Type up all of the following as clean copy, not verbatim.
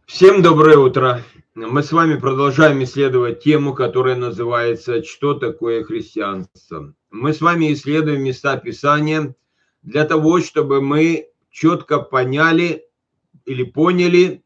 Всем доброе утро. Мы с вами продолжаем исследовать тему, которая называется «Что такое христианство?». Мы с вами исследуем места Писания для того, чтобы мы четко поняли или поняли,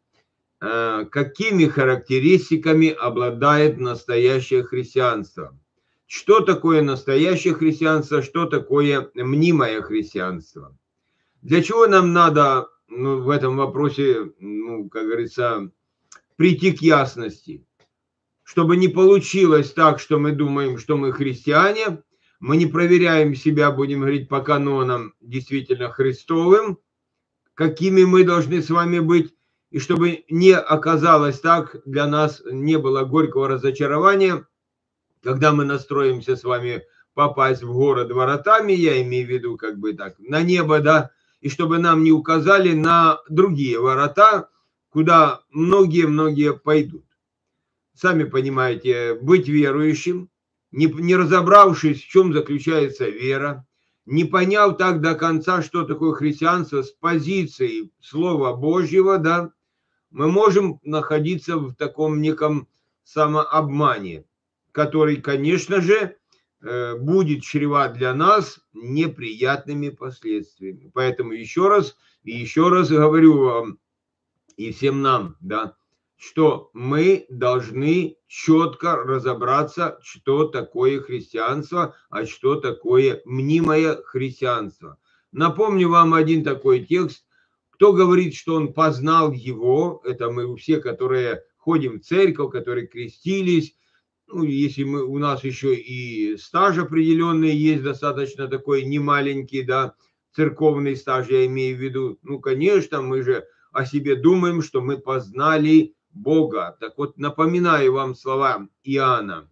какими характеристиками обладает настоящее христианство. Что такое настоящее христианство, что такое мнимое христианство. Для чего нам надо в этом вопросе, как говорится, прийти к ясности, чтобы не получилось так, что мы думаем, что мы христиане, мы не проверяем себя, будем говорить, по канонам действительно Христовым, какими мы должны с вами быть, и чтобы не оказалось так, для нас не было горького разочарования, когда мы настроимся с вами попасть в город воротами, я имею в виду как бы так, на небо, да, и чтобы нам не указали на другие ворота, куда многие-многие пойдут. Сами понимаете, быть верующим, не разобравшись, в чем заключается вера, не поняв так до конца, что такое христианство с позиции Слова Божьего, да, мы можем находиться в таком неком самообмане, который, конечно же, будет чреват для нас неприятными последствиями. Поэтому еще раз говорю вам и всем нам, да, что мы должны четко разобраться, что такое христианство, а что такое мнимое христианство. Напомню вам один такой текст. Кто говорит, что он познал его, это мы все, которые ходим в церковь, которые крестились, ну, если у нас еще и стаж определенный есть, достаточно такой немаленький, да, церковный стаж, я имею в виду, ну, конечно, мы же о себе думаем, что мы познали Бога. Так вот, напоминаю вам слова Иоанна.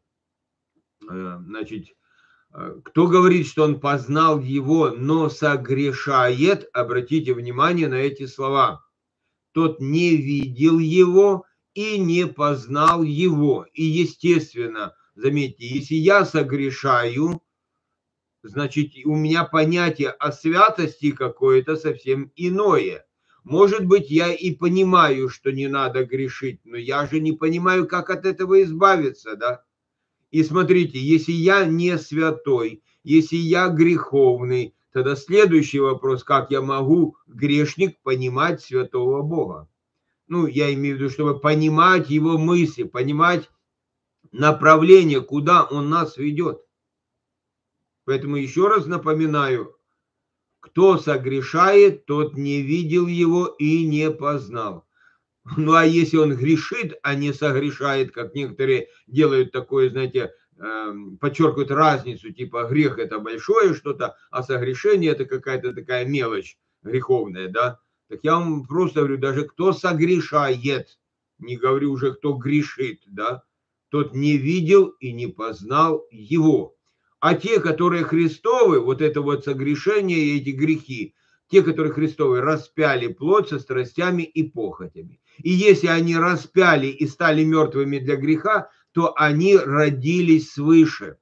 Значит, кто говорит, что он познал его, но согрешает, обратите внимание на эти слова. Тот не видел его и не познал его. И естественно, заметьте, если я согрешаю, значит, у меня понятие о святости какое-то совсем иное. Может быть, я и понимаю, что не надо грешить, но я же не понимаю, как от этого избавиться, да? И смотрите, если я не святой, если я греховный, тогда следующий вопрос, как я могу, грешник, понимать святого Бога? Ну, я имею в виду, чтобы понимать его мысли, понимать направление, куда он нас ведет. Поэтому еще раз напоминаю, кто согрешает, тот не видел его и не познал. Ну, а если он грешит, а не согрешает, как некоторые делают такое, знаете, подчеркивают разницу, типа грех это большое что-то, а согрешение это какая-то такая мелочь греховная, да. Так я вам просто говорю, даже кто согрешает, не говорю уже, кто грешит, да, тот не видел и не познал его. А те, которые Христовы, вот это вот согрешение и эти грехи, те, которые Христовы, распяли плоть со страстями и похотями. И если они распяли и стали мертвыми для греха, то они родились свыше.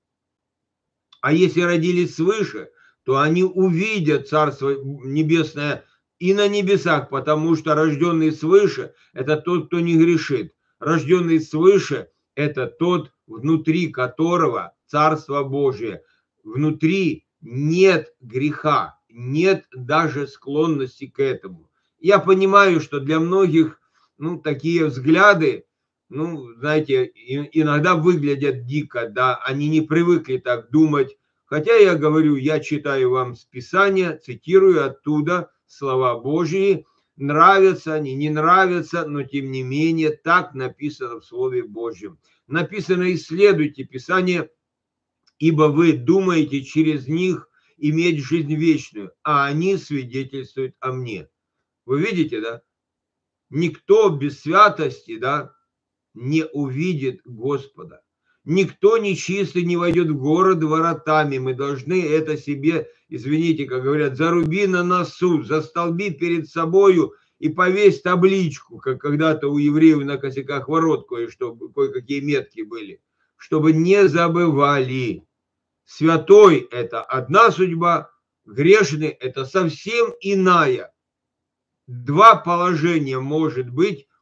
А если родились свыше, то они увидят Царство Небесное и на небесах, потому что рожденный свыше – это тот, кто не грешит. Рожденный свыше – это тот, внутри которого Царство Божие. Внутри нет греха, нет даже склонности к этому. Я понимаю, что для многих, такие взгляды, знаете, иногда выглядят дико, да, они не привыкли так думать. Хотя я говорю, я читаю вам с Писания, цитирую оттуда слова Божьи, нравятся они, не нравятся, но тем не менее так написано в Слове Божьем. Написано: исследуйте Писание, ибо вы думаете через них иметь жизнь вечную, а они свидетельствуют о мне. Вы видите, да? Никто без святости, да, не увидит Господа. Никто нечистый не войдет в город воротами. Мы должны это себе, извините, как говорят, заруби на носу, застолби перед собою и повесь табличку, как когда-то у евреев на косяках ворот кое-какие метки были, чтобы не забывали. Святой – это одна судьба, грешный – это совсем иная. Два положения может быть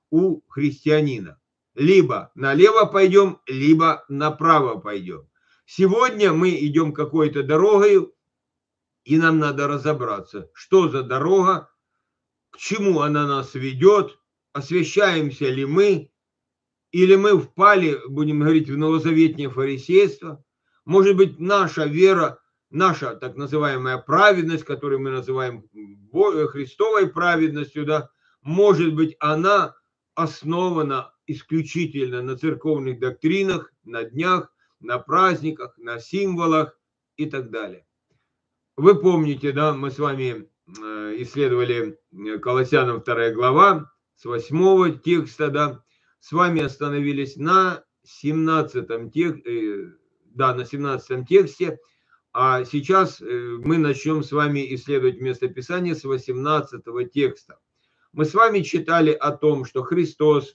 у христианина. Либо налево пойдем, либо направо пойдем. Сегодня мы идем какой-то дорогой, и нам надо разобраться, что за дорога, к чему она нас ведет, освящаемся ли мы, или мы впали, будем говорить, в новозаветнее фарисейство. Может быть, наша вера, наша так называемая праведность, которую мы называем Христовой праведностью, да, может быть, она основана исключительно на церковных доктринах, на днях, на праздниках, на символах и так далее. Вы помните, да, мы с вами исследовали Колоссянам 2 глава, с 8 текста, да, с вами остановились на 17 тексте, а сейчас мы начнем с вами исследовать местописание с 18 текста. Мы с вами читали о том, что Христос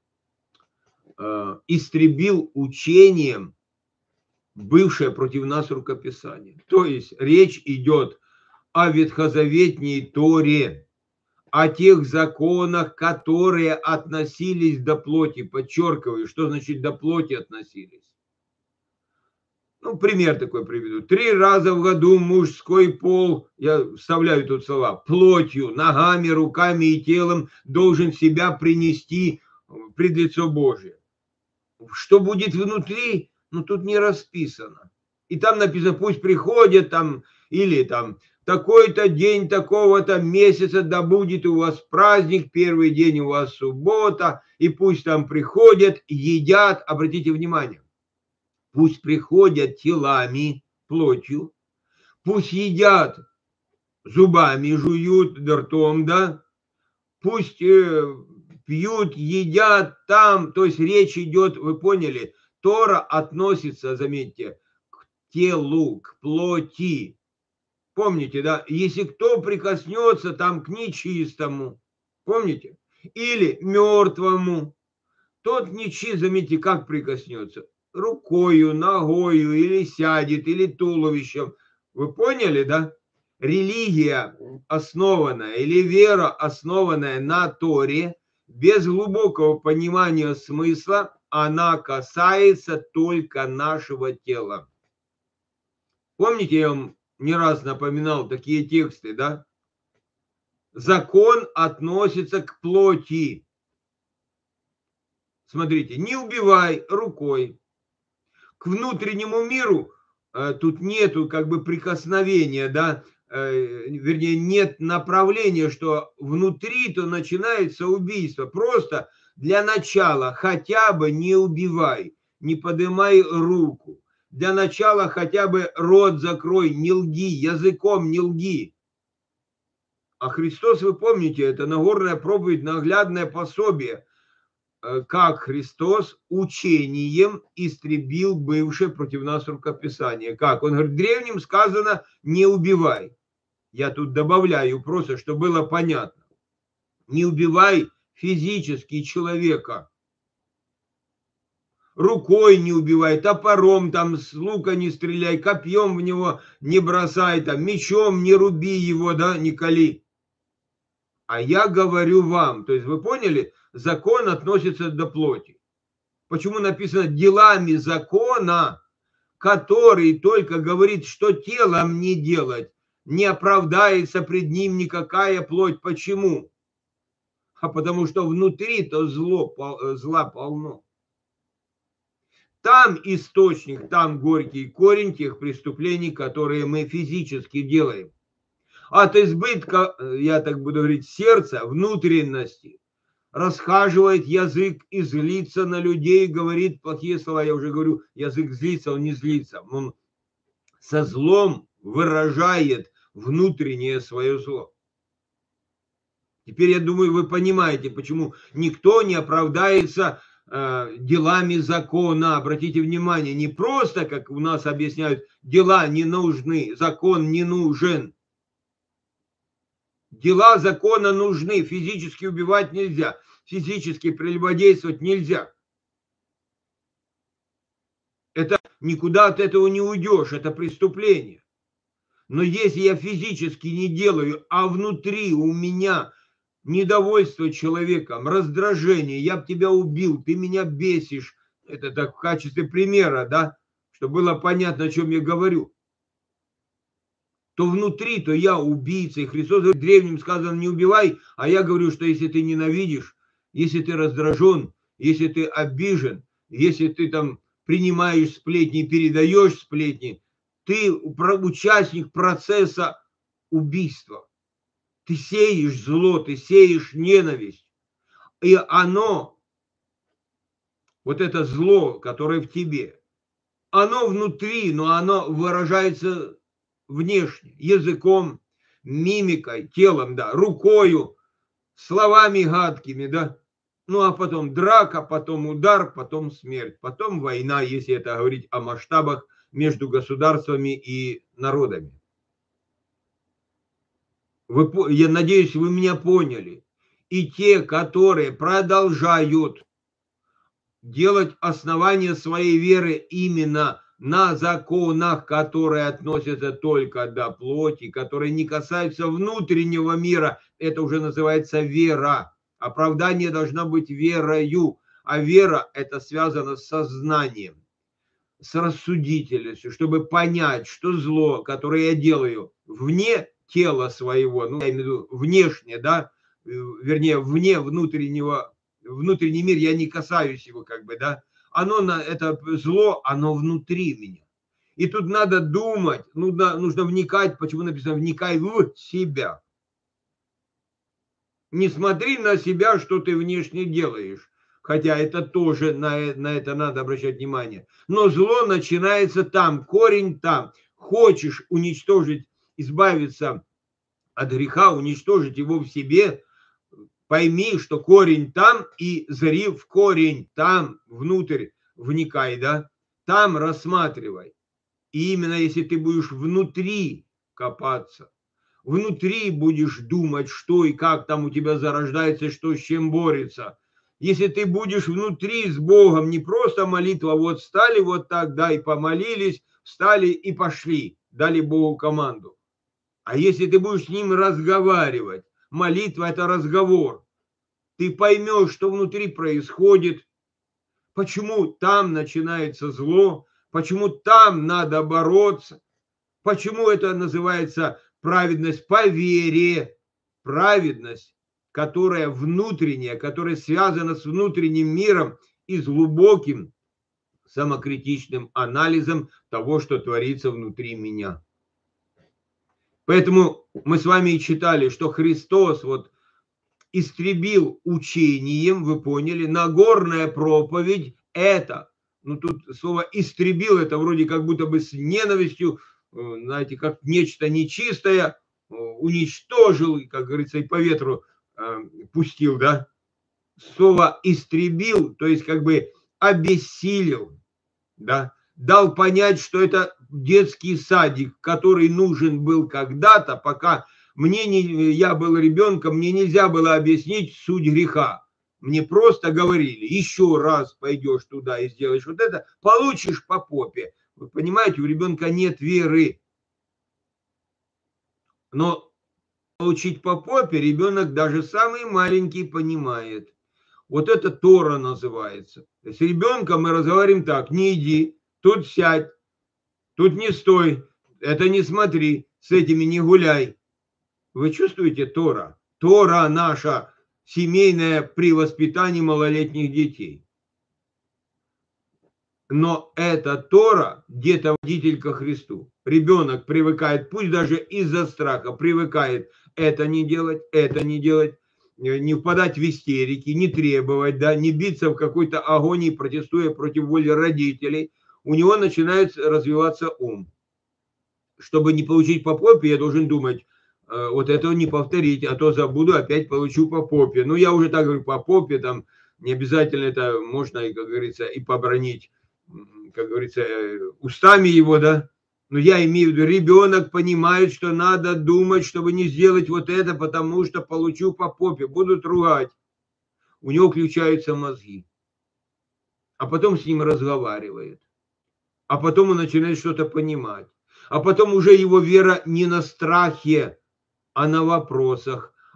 истребил учением бывшее против нас рукописание. То есть речь идет о ветхозаветней Торе, о тех законах, которые относились до плоти. Подчеркиваю, что значит до плоти относились. Ну, пример такой приведу. 3 раза в году мужской пол, я вставляю тут слова, плотью, ногами, руками и телом должен себя принести пред лицо Божие. Что будет внутри, ну, тут не расписано. И там написано, пусть приходят там, или там, такой-то день такого-то месяца, да будет у вас праздник, первый день у вас суббота, и пусть там приходят, едят, обратите внимание, пусть приходят телами, плотью, пусть едят зубами, жуют ртом, да, пусть пьют, едят там, то есть речь идет, вы поняли, Тора относится, заметьте, к телу, к плоти. Помните, да? Если кто прикоснется там к нечистому, помните? Или мертвому, тот нечист, заметьте, как прикоснется? Рукою, ногою, или сядет, или туловищем. Вы поняли, да? Религия, основанная, или вера, основанная на Торе, без глубокого понимания смысла, она касается только нашего тела. Помните, я вам не раз напоминал такие тексты, да? Закон относится к плоти. Смотрите, не убивай рукой. К внутреннему миру тут нету как бы прикосновения, да, вернее, нет направления, что внутри то начинается убийство. Просто для начала хотя бы не убивай, не поднимай руку. Для начала хотя бы рот закрой, не лги, языком не лги. А Христос, вы помните, это Нагорная проповедь, наглядное пособие, как Христос учением истребил бывшее против нас рукописание. Как? Он говорит, древним сказано, не убивай. Я тут добавляю просто, чтобы было понятно. Не убивай физически человека. Рукой не убивай, топором там с лука не стреляй, копьем в него не бросай, там, мечом не руби его, да, не кали. А я говорю вам, то есть вы поняли, закон относится до плоти. Почему написано делами закона, который только говорит, что телом не делать, не оправдается пред ним никакая плоть. Почему? А потому что внутри-то зла полно. Там источник, там горький корень тех преступлений, которые мы физически делаем. От избытка, я так буду говорить, сердца, внутренности, расхаживает язык и злится на людей, говорит плохие слова. Я уже говорю, язык злится, он не злится. Он со злом выражает внутреннее свое зло. Теперь, я думаю, вы понимаете, почему никто не оправдается делами закона. Обратите внимание, не просто, как у нас объясняют, дела не нужны, закон не нужен. Дела закона нужны, физически убивать нельзя, физически прелюбодействовать нельзя. Это никуда от этого не уйдешь, это преступление. Но если я физически не делаю, а внутри у меня недовольство человеком, раздражение, я бы тебя убил, ты меня бесишь. Это так в качестве примера, да, чтобы было понятно, о чем я говорю. То внутри, то я убийца. И Христос говорит, древним сказано, не убивай, а я говорю, что если ты ненавидишь, если ты раздражен, если ты обижен, если ты там принимаешь сплетни, передаешь сплетни, ты участник процесса убийства. Ты сеешь зло, ты сеешь ненависть. И оно, вот это зло, которое в тебе, оно внутри, но оно выражается внешне, языком, мимикой, телом, да, рукою, словами гадкими, да. Ну, а потом драка, потом удар, потом смерть, потом война, если это говорить о масштабах между государствами и народами. Я надеюсь, вы меня поняли. И те, которые продолжают делать основание своей веры именно на законах, которые относятся только до плоти, которые не касаются внутреннего мира, это уже называется вера. Оправдание должно быть верою, а вера это связано с сознанием, с рассудительностью, чтобы понять, что зло, которое я делаю вне тела своего, ну, я имею в виду внешне, да, вернее, вне внутренний мир, я не касаюсь его, как бы, да, это зло, оно внутри меня. И тут надо думать, нужно вникать, почему написано «вникай в себя». Не смотри на себя, что ты внешне делаешь, хотя это тоже, на это надо обращать внимание. Но зло начинается там, корень там. Хочешь уничтожить, избавиться от греха, уничтожить его в себе, пойми, что корень там, и зри в корень там, внутрь вникай, да, там рассматривай. И именно если ты будешь внутри копаться, внутри будешь думать, что и как там у тебя зарождается, что с чем борется. Если ты будешь внутри с Богом, не просто молитва, вот встали вот так, да, и помолились, встали и пошли, дали Богу команду. А если ты будешь с Ним разговаривать, молитва – это разговор, ты поймешь, что внутри происходит, почему там начинается зло, почему там надо бороться, почему это называется праведность по вере, праведность, которая внутренняя, которая связана с внутренним миром и с глубоким самокритичным анализом того, что творится внутри меня. Поэтому мы с вами и читали, что Христос вот истребил учением, вы поняли, Нагорная проповедь это, ну тут слово истребил, это вроде как будто бы с ненавистью, знаете, как нечто нечистое, уничтожил, как говорится, и по ветру пустил, да. Слово истребил, то есть как бы обессилил, да, дал понять, что это детский садик, который нужен был когда-то, пока я был ребенком, мне нельзя было объяснить суть греха. Мне просто говорили, еще раз пойдешь туда и сделаешь вот это, получишь по попе. Вы понимаете, у ребенка нет веры. Но получить по попе ребенок даже самый маленький понимает. Вот это Тора называется. То есть с ребенком мы разговариваем так: не иди, тут сядь, тут не стой, это не смотри, с этими не гуляй. Вы чувствуете Тора? Тора наша семейная при воспитании малолетних детей. Но это Тора где-то водитель ко Христу. Ребенок привыкает, пусть даже из-за страха, привыкает это не делать, не впадать в истерики, не требовать, да, не биться в какой-то агонии, протестуя против воли родителей. У него начинает развиваться ум. Чтобы не получить по попе, я должен думать, вот этого не повторить, а то забуду, опять получу по попе. Ну, я уже так говорю, по попе, там не обязательно это можно, как говорится, и побранить, как говорится, устами его, да. Но я имею в виду, ребенок понимает, что надо думать, чтобы не сделать вот это, потому что получу по попе, будут ругать. У него включаются мозги. А потом с ним разговаривает. А потом он начинает что-то понимать. А потом уже его вера не на страхе, а на вопросах.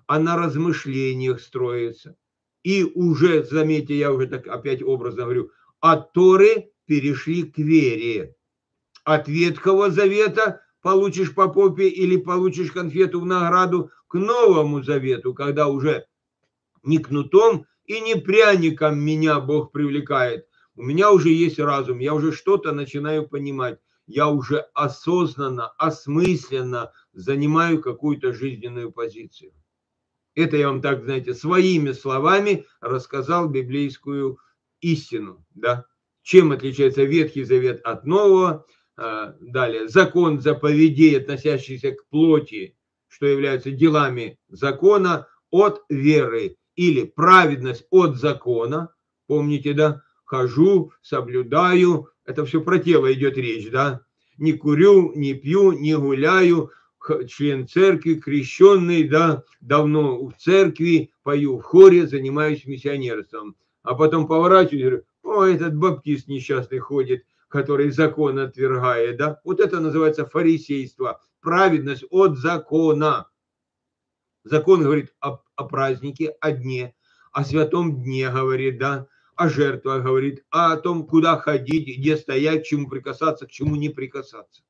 а на размышлениях строится. И уже, заметьте, я уже так опять образно говорю, от Торы перешли к вере. От Ветхого Завета получишь по попе или получишь конфету в награду, к Новому Завету, когда уже не кнутом и не пряником меня Бог привлекает. У меня уже есть разум, я уже что-то начинаю понимать. Я уже осознанно, осмысленно занимаю какую-то жизненную позицию. Это я вам так, знаете, своими словами рассказал библейскую истину. Да? Чем отличается Ветхий Завет от Нового? Далее, закон заповедей, относящийся к плоти, что являются делами закона, от веры. Или праведность от закона. Помните, да? Хожу, соблюдаю. Это все про тело идет речь, да? Не курю, не пью, не гуляю, член церкви, крещенный, да, давно в церкви, пою в хоре, занимаюсь миссионерством. А потом поворачиваюсь и говорю, о, этот баптист несчастный ходит, который закон отвергает, да. Вот это называется фарисейство, праведность от закона. Закон говорит о празднике, о дне, о святом дне говорит, да, о жертвах говорит, о том, куда ходить, где стоять, к чему прикасаться, к чему не прикасаться.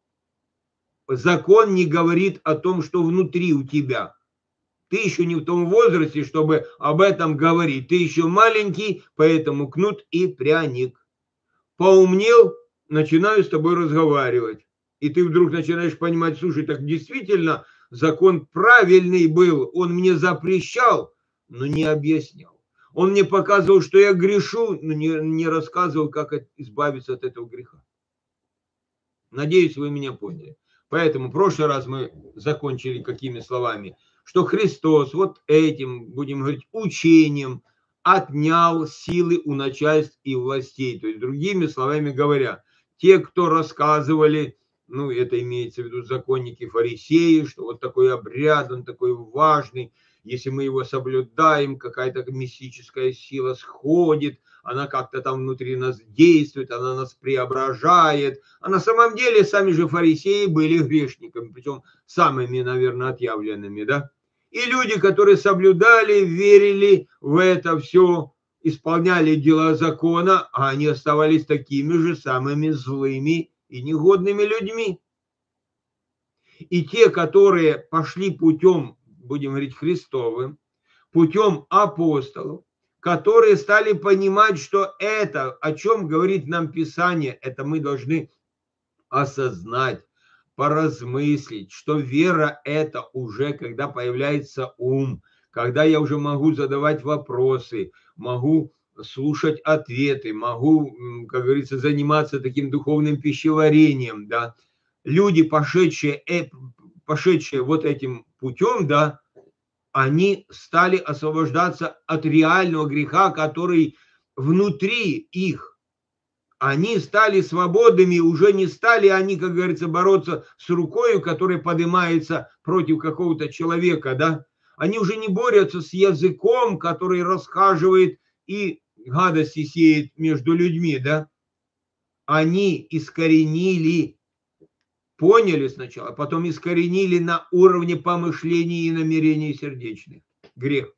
Закон не говорит о том, что внутри у тебя. Ты еще не в том возрасте, чтобы об этом говорить. Ты еще маленький, поэтому кнут и пряник. Поумнел, начинаю с тобой разговаривать. И ты вдруг начинаешь понимать, слушай, так действительно закон правильный был. Он мне запрещал, но не объяснял. Он мне показывал, что я грешу, но не рассказывал, как избавиться от этого греха. Надеюсь, вы меня поняли. Поэтому в прошлый раз мы закончили какими словами? Что Христос вот этим, будем говорить, учением отнял силы у начальств и властей. То есть, другими словами говоря, те, кто рассказывали, ну, это имеется в виду законники, фарисеи, что вот такой обряд, он такой важный, если мы его соблюдаем, какая-то мистическая сила сходит, она как-то там внутри нас действует, она нас преображает. А на самом деле сами же фарисеи были грешниками, причем самыми, наверное, отъявленными, да? И люди, которые соблюдали, верили в это все, исполняли дела закона, а они оставались такими же самыми злыми и негодными людьми. И те, которые пошли путем, будем говорить, Христовым, путем апостолов, которые стали понимать, что это, о чем говорит нам Писание, это мы должны осознать, поразмыслить, что вера это уже, когда появляется ум, когда я уже могу задавать вопросы, могу слушать ответы, могу, как говорится, заниматься таким духовным пищеварением, да. Люди, пошедшие вот этим путем, да, они стали освобождаться от реального греха, который внутри их. Они стали свободными, уже не стали они, как говорится, бороться с рукой, которая поднимается против какого-то человека, да. Они уже не борются с языком, который расхаживает и гадости сеет между людьми, да. Они искоренили, поняли сначала, потом искоренили на уровне помышлений и намерений сердечных. Грех.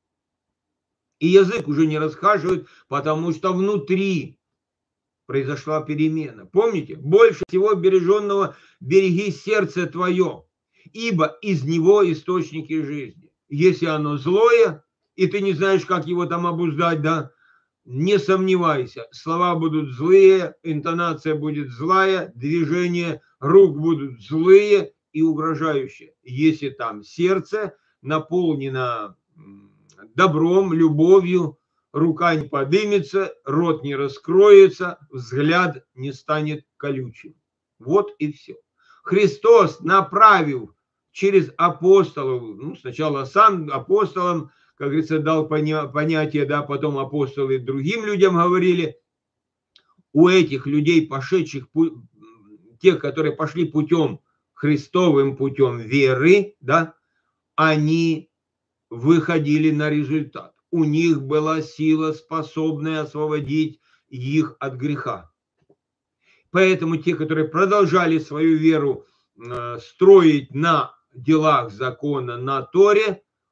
И язык уже не расхаживает, потому что внутри произошла перемена. Помните? Больше всего береженного береги сердце твое, ибо из него источники жизни. Если оно злое, и ты не знаешь, как его там обуздать, да, не сомневайся, слова будут злые, интонация будет злая, движения рук будут злые и угрожающие. Если там сердце наполнено добром, любовью, рука не подымется, рот не раскроется, взгляд не станет колючим. Вот и все. Христос, направив через апостолов, ну, сначала сам апостолам, как говорится, дал понятие, да, потом апостолы другим людям говорили. У этих людей, пошедших, тех, которые пошли путем, Христовым путем веры, да, они выходили на результат. У них была сила, способная освободить их от греха. Поэтому те, которые продолжали свою веру строить на делах закона, на Торе,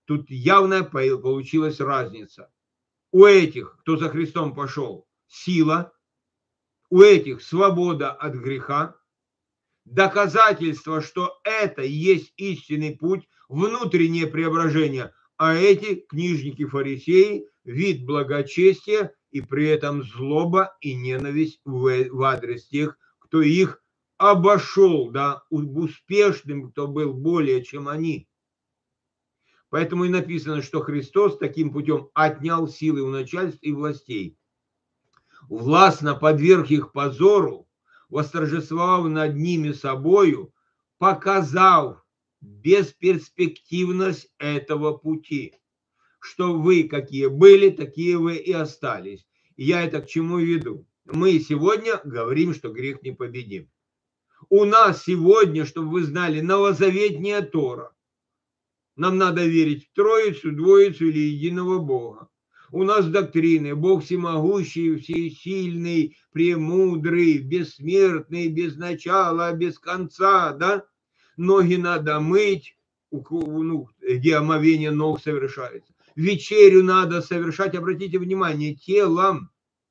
тут явная получилась разница. У этих, кто за Христом пошел, сила, у этих свобода от греха, доказательство, что это и есть истинный путь, внутреннее преображение, а эти книжники-фарисеи, вид благочестия и при этом злоба и ненависть в адрес тех, кто их обошел, да, успешным, кто был более, чем они. Поэтому и написано, что Христос таким путем отнял силы у начальств и властей, властно подверг их позору, восторжествовав над ними собою, показав бесперспективность этого пути, что вы какие были, такие вы и остались. И я это к чему веду? Мы сегодня говорим, что грех непобедим. У нас сегодня, чтобы вы знали, новозаветняя Тора. Нам надо верить в Троицу, Двоицу или единого Бога. У нас доктрины: Бог всемогущий, всесильный, премудрый, бессмертный, без начала, без конца, да? Ноги надо мыть, где омовение ног совершается. Вечерю надо совершать, обратите внимание, телом.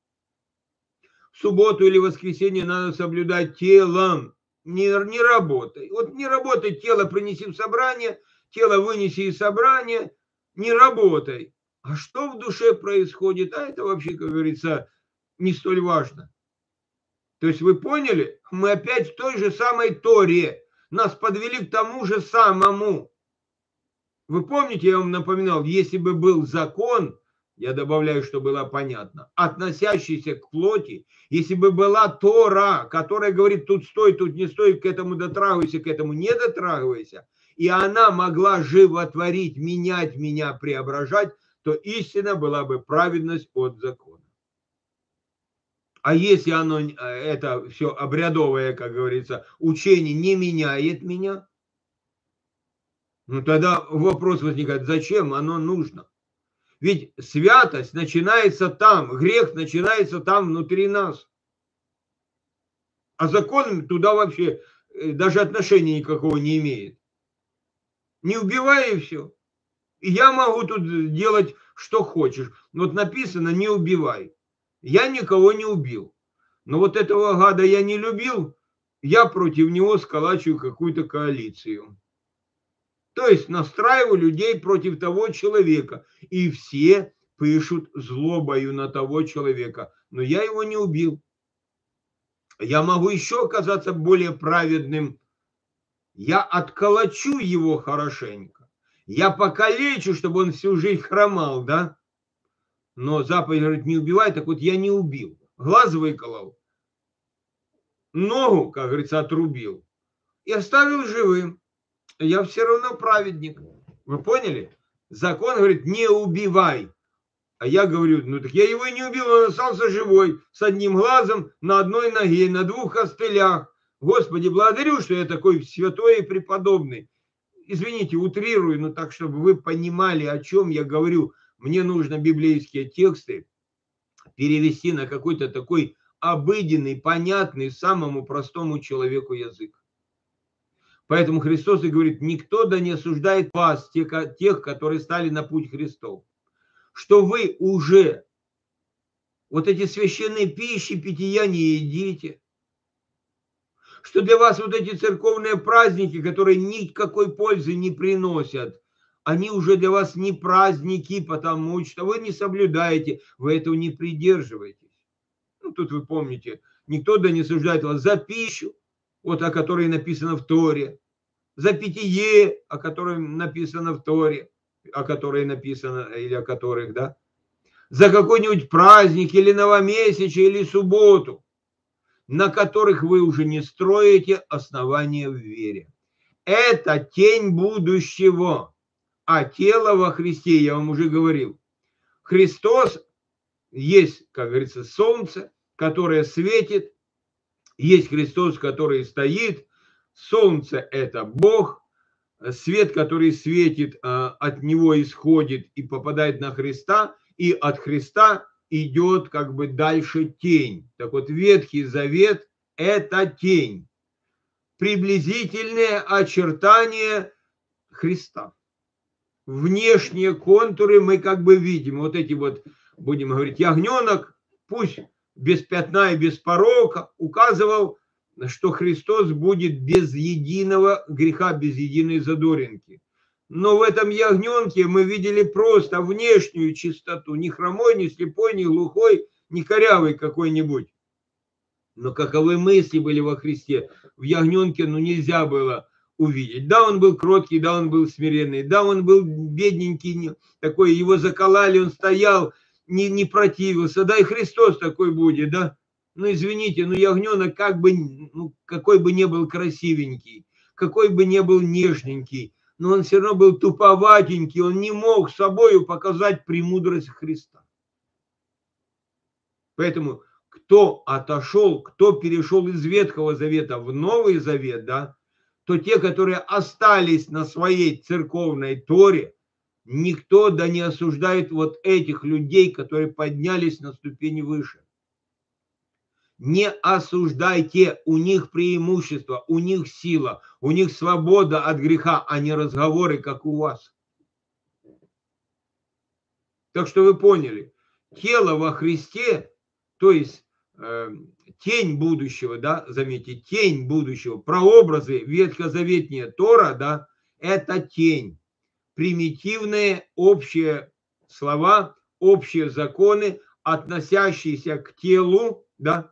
В субботу или воскресенье надо соблюдать телом, не работой. Вот не работай, тело принеси в собрание, тело вынеси из собрания, не работай. А что в душе происходит? А это вообще, как говорится, не столь важно. То есть вы поняли? Мы опять в той же самой Торе. Нас подвели к тому же самому. Вы помните, я вам напоминал, если бы был закон, я добавляю, что было понятно, относящийся к плоти, если бы была Тора, которая говорит, тут стой, тут не стой, к этому дотрагивайся, к этому не дотрагивайся, и она могла животворить, менять меня, преображать, то истина была бы праведность от закона. А если оно, это все обрядовое, как говорится, учение не меняет меня, ну тогда вопрос возникает, зачем оно нужно? Ведь святость начинается там, грех начинается там внутри нас. А закон туда вообще даже отношения никакого не имеет. Не убивай и все. И я могу тут делать, что хочешь. Вот написано, не убивай. Я никого не убил. Но вот этого гада я не любил, я против него сколачиваю какую-то коалицию. То есть настраиваю людей против того человека. И все пишут злобою на того человека. Но я его не убил. Я могу еще оказаться более праведным. Я отколочу его хорошенько. Я покалечу, чтобы он всю жизнь хромал, да? Но заповедь говорит, не убивай, так вот я не убил. Глаз выколол. Ногу, как говорится, отрубил. И оставил живым. Я все равно праведник. Вы поняли? Закон говорит, не убивай. А я говорю, ну так я его и не убил, он остался живой, с одним глазом, на одной ноге, на двух костылях. Господи, благодарю, что я такой святой и преподобный. Извините, утрирую, но так, чтобы вы понимали, о чем я говорю. Мне нужно библейские тексты перевести на какой-то такой обыденный, понятный, самому простому человеку язык. Поэтому Христос и говорит, никто да не осуждает вас, тех, которые стали на путь Христов, что вы уже вот эти священные пищи, питья не едите, что для вас вот эти церковные праздники, которые никакой пользы не приносят, они уже для вас не праздники, потому что вы не соблюдаете, вы этого не придерживаетесь. Ну, тут вы помните, никто да не осуждает вас за пищу, вот о которой написано в Торе, за питье, о котором написано в Торе, о которой написано, или о которых, да, за какой-нибудь праздник, или новомесячие, или субботу, на которых вы уже не строите основания в вере. Это тень будущего, а тело во Христе, я вам уже говорил. Христос есть, как говорится, солнце, которое светит, есть Христос, который стоит. Солнце – это Бог, свет, который светит, от него исходит и попадает на Христа, и от Христа идет как бы дальше тень. Так вот, Ветхий Завет – это тень, приблизительное очертание Христа. внешние контуры мы как бы видим. Вот эти вот, будем говорить, ягненок, пусть без пятна и без порока, указывал, что Христос будет без единого греха, без единой задоринки. Но в этом ягненке мы видели просто внешнюю чистоту, не хромой, не слепой, не глухой, не корявый какой-нибудь. Но каковы мысли были во Христе, в ягненке нельзя было увидеть. Да, он был кроткий, да, он был смиренный, да, он был бедненький, такой, его закололи, он стоял, не противился, да, и Христос такой будет, да. Ну, извините, ягненок как бы, какой бы ни был красивенький, какой бы ни был нежненький, но он все равно был туповатенький, он не мог собою показать премудрость Христа. Поэтому кто отошел, кто перешел из Ветхого Завета в Новый Завет, да, то те, которые остались на своей церковной Торе, никто да не осуждает вот этих людей, которые поднялись на ступени выше. Не осуждайте, у них преимущество, у них сила, у них свобода от греха, а не разговоры, как у вас. Так что вы поняли, тело во Христе, то есть тень будущего, да, заметьте, тень будущего, прообразы ветхозаветние Тора, да, это тень. Примитивные общие слова, общие законы, относящиеся к телу, да,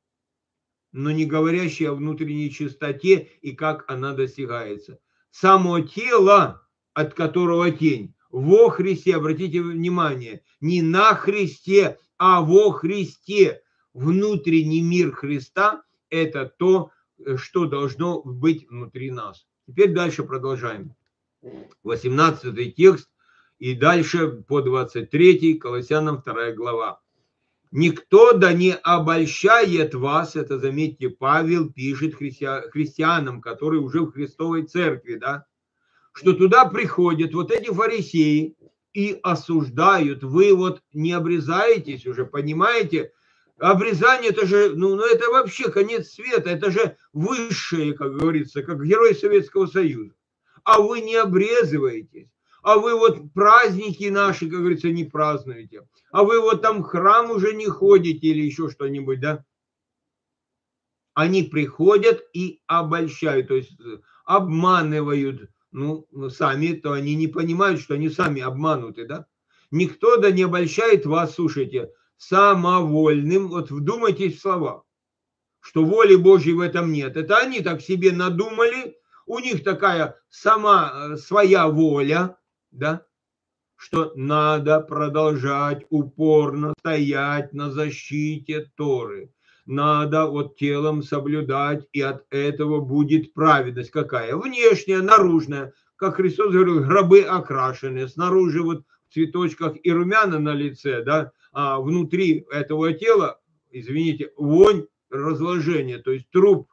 но не говорящие о внутренней чистоте и как она достигается. Само тело, от которого тень, во Христе, обратите внимание, не на Христе, а во Христе. Внутренний мир Христа – это то, что должно быть внутри нас. Теперь дальше продолжаем. 18 текст и дальше по 23, Колоссянам 2 глава. Никто да не обольщает вас, это, заметьте, Павел пишет христианам, которые уже в Христовой церкви, да, что туда приходят вот эти фарисеи и осуждают. Вы вот не обрезаетесь уже, понимаете? Обрезание, это же, это вообще конец света, это же высшее, как говорится, как герой Советского Союза. А вы не обрезываетесь. А вы вот праздники наши, как говорится, не празднуете. А вы вот там в храм уже не ходите или еще что-нибудь, да? Они приходят и обольщают, то есть обманывают. Сами, то они не понимают, что они сами обмануты, да? Никто да не обольщает вас, слушайте, самовольным. Вот вдумайтесь в слова, что воли Божьей в этом нет. Это они так себе надумали, у них такая сама своя воля, да, что надо продолжать упорно стоять на защите Торы. Надо вот телом соблюдать, и от этого будет праведность какая? Внешняя, наружная. Как Христос говорил, гробы окрашенные. Снаружи вот в цветочках и румяна на лице, да, а внутри этого тела, извините, вонь, разложение, то есть труп.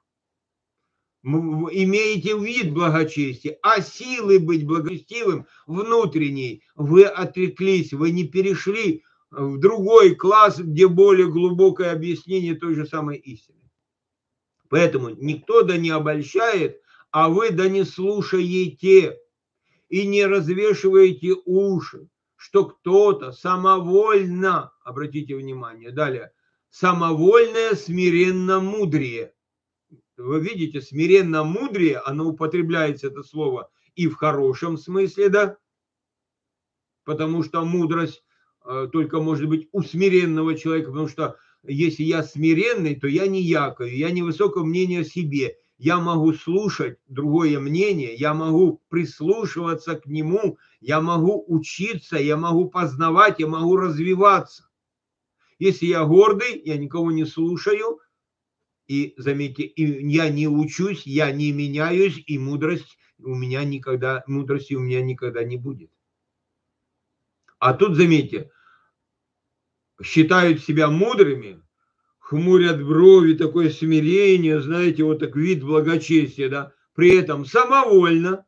Имеете вид благочестия, а силы быть благочестивым внутренней вы отреклись, вы не перешли в другой класс, где более глубокое объяснение той же самой истины. Поэтому никто да не обольщает, а вы да не слушаете и не развешиваете уши, что кто-то самовольно, обратите внимание, далее, самовольное смиренно мудрее. Вы видите, смиренно мудрее, оно употребляется, это слово, и в хорошем смысле, да, потому что мудрость только может быть у смиренного человека, потому что если я смиренный, то я не якаю, я не высокого мнения о себе, я могу слушать другое мнение, я могу прислушиваться к нему, я могу учиться, я могу познавать, я могу развиваться. Если я гордый, я никого не слушаю, и, заметьте, я не учусь, я не меняюсь, и мудрости у меня никогда не будет. А тут, заметьте, считают себя мудрыми, хмурят брови, такое смирение, знаете, вот так вид благочестия, да, при этом самовольно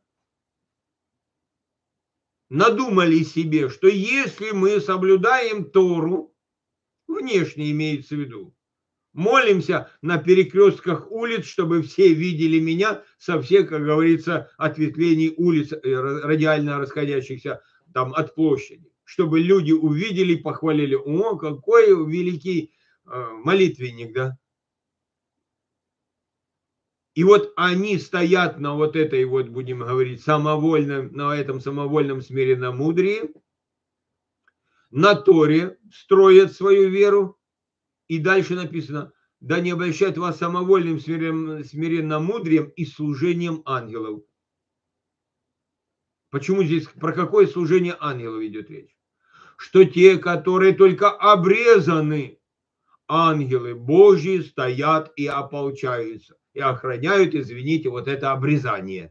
надумали себе, что если мы соблюдаем Тору, внешне имеется в виду, Молимся на перекрестках улиц, чтобы все видели меня со всех, как говорится, ответвлений улиц, радиально расходящихся там от площади. Чтобы люди увидели, похвалили. О, какой великий молитвенник, да? И вот они стоят на вот этой вот, будем говорить, самовольном, на этом самовольном смиренномудрии, на Торе строят свою веру, и дальше написано, да не обольщает вас самовольным смиренномудрием и служением ангелов. Почему здесь, про какое служение ангелов идет речь? Что те, которые только обрезаны, ангелы Божьи, стоят и ополчаются, и охраняют, извините, вот это обрезание.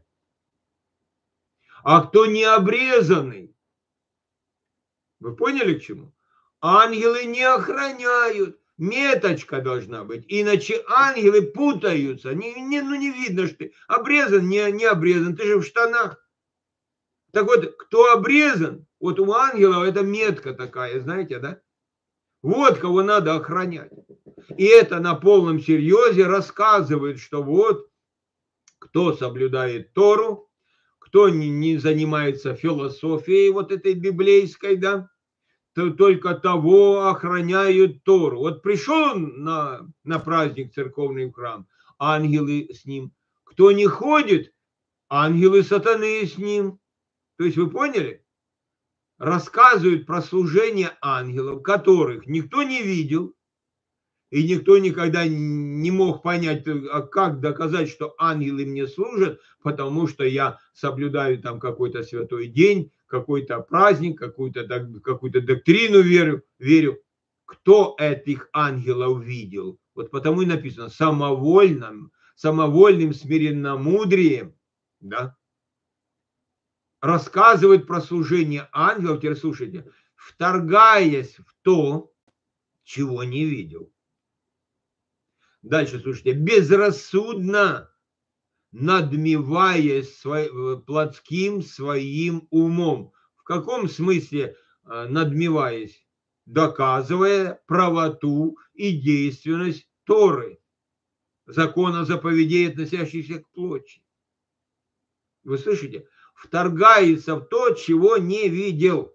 А кто не обрезанный, вы поняли к чему? Ангелы не охраняют. Меточка должна быть. Иначе ангелы путаются. Не видно, что ты обрезан, не обрезан. Ты же в штанах. Так вот, кто обрезан, вот у ангелов это метка такая, знаете, да? Вот кого надо охранять. И это на полном серьезе рассказывает, что вот кто соблюдает Тору, кто не занимается философией вот этой библейской, да, то только того охраняют Тору. Вот пришел на праздник церковный в храм, ангелы с ним. Кто не ходит, ангелы сатаны с ним. То есть вы поняли? Рассказывают про служение ангелов, которых никто не видел, и никто никогда не мог понять, как доказать, что ангелы мне служат, потому что я соблюдаю там какой-то святой день, какой-то праздник, какую-то доктрину верю. Кто этих ангелов видел? Вот потому и написано самовольным смиренномудрием, да, рассказывает про служение ангелов, теперь слушайте, вторгаясь в то, чего не видел. Дальше, слушайте, безрассудно надмеваясь плотским своим умом. В каком смысле надмеваясь? Доказывая правоту и действенность Торы, закона заповедей, относящихся к плоти. Вы слышите? Вторгается в то, чего не видел.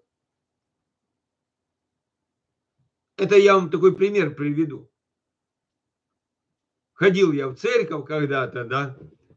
Это я вам такой пример приведу. Ходил я в церковь когда-то, да.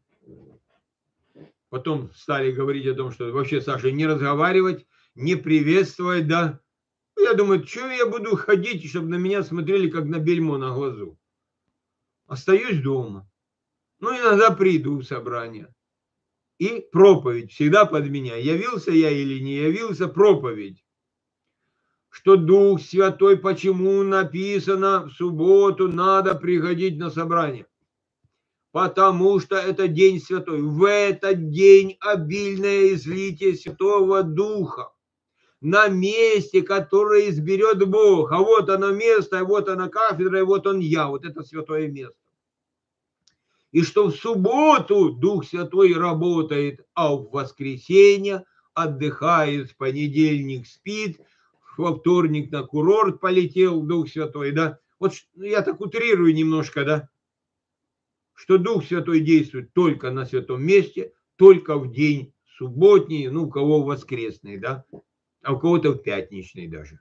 Потом стали говорить о том, что вообще, Саша, не разговаривать, не приветствовать, да. Я думаю, что я буду ходить, чтобы на меня смотрели, как на бельмо на глазу. Остаюсь дома. Ну, иногда приду в собрание. И проповедь всегда под меня. Явился я или не явился, проповедь. Что Дух Святой, почему написано в субботу надо приходить на собрание. Потому что это день святой. В этот день обильное излитие Святого Духа. На месте, которое изберет Бог. А вот оно место, вот она кафедра, и вот он я. Вот это святое место. И что в субботу Дух Святой работает, а в воскресенье отдыхает, в понедельник спит, во вторник на курорт полетел Дух Святой, да. Вот я так утрирую немножко, да. Что Дух Святой действует только на святом месте, только в день субботний, ну, у кого воскресный, да, а у кого-то в пятничный даже.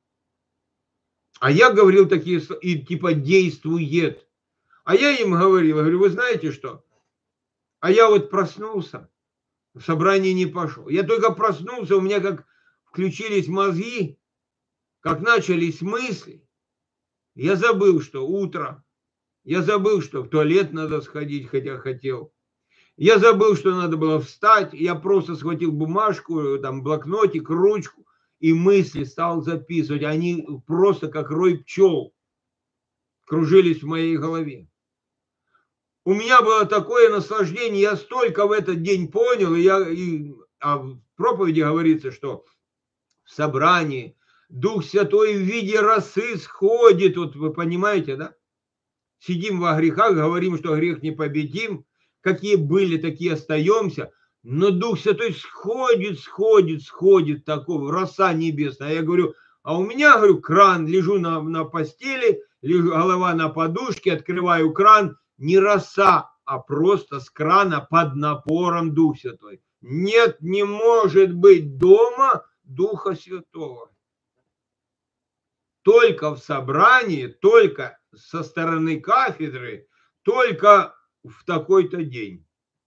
А я говорил такие слова, и типа действует. А я им говорю, вы знаете что? А я вот проснулся, в собрание не пошел. Я только проснулся, у меня как включились мозги, как начались мысли. Я забыл, что утро. Я забыл, что в туалет надо сходить, хотя хотел. Я забыл, что надо было встать. Я просто схватил бумажку, там, блокнотик, ручку и мысли стал записывать. Они просто как рой пчел кружились в моей голове. У меня было такое наслаждение, я столько в этот день понял, а в проповеди говорится, что в собрании Дух Святой в виде росы сходит, вот вы понимаете, да? Сидим во грехах, говорим, что грех не победим, какие были, такие остаемся, но Дух Святой сходит, такой, роса небесная. Я говорю, А у меня, говорю, кран, лежу на постели, голова на подушке, открываю кран, не роса, а просто с крана под напором Дух Святой. Нет, не может быть дома Духа Святого. Только в собрании, только со стороны кафедры, только в такой-то день.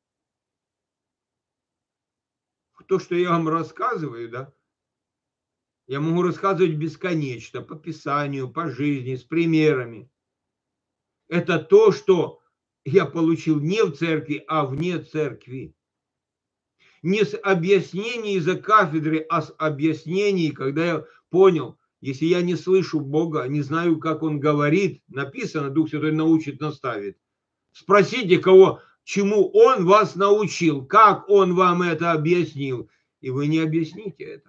То, что я вам рассказываю, да, я могу рассказывать бесконечно, по Писанию, по жизни, с примерами. Это то, что я получил не в церкви, а вне церкви. Не с объяснений из-за кафедры, а с объяснений, когда я понял, если я не слышу Бога, не знаю, как Он говорит, написано, Дух Святой научит, наставит. Спросите кого, чему Он вас научил, как Он вам это объяснил, и вы не объясните это.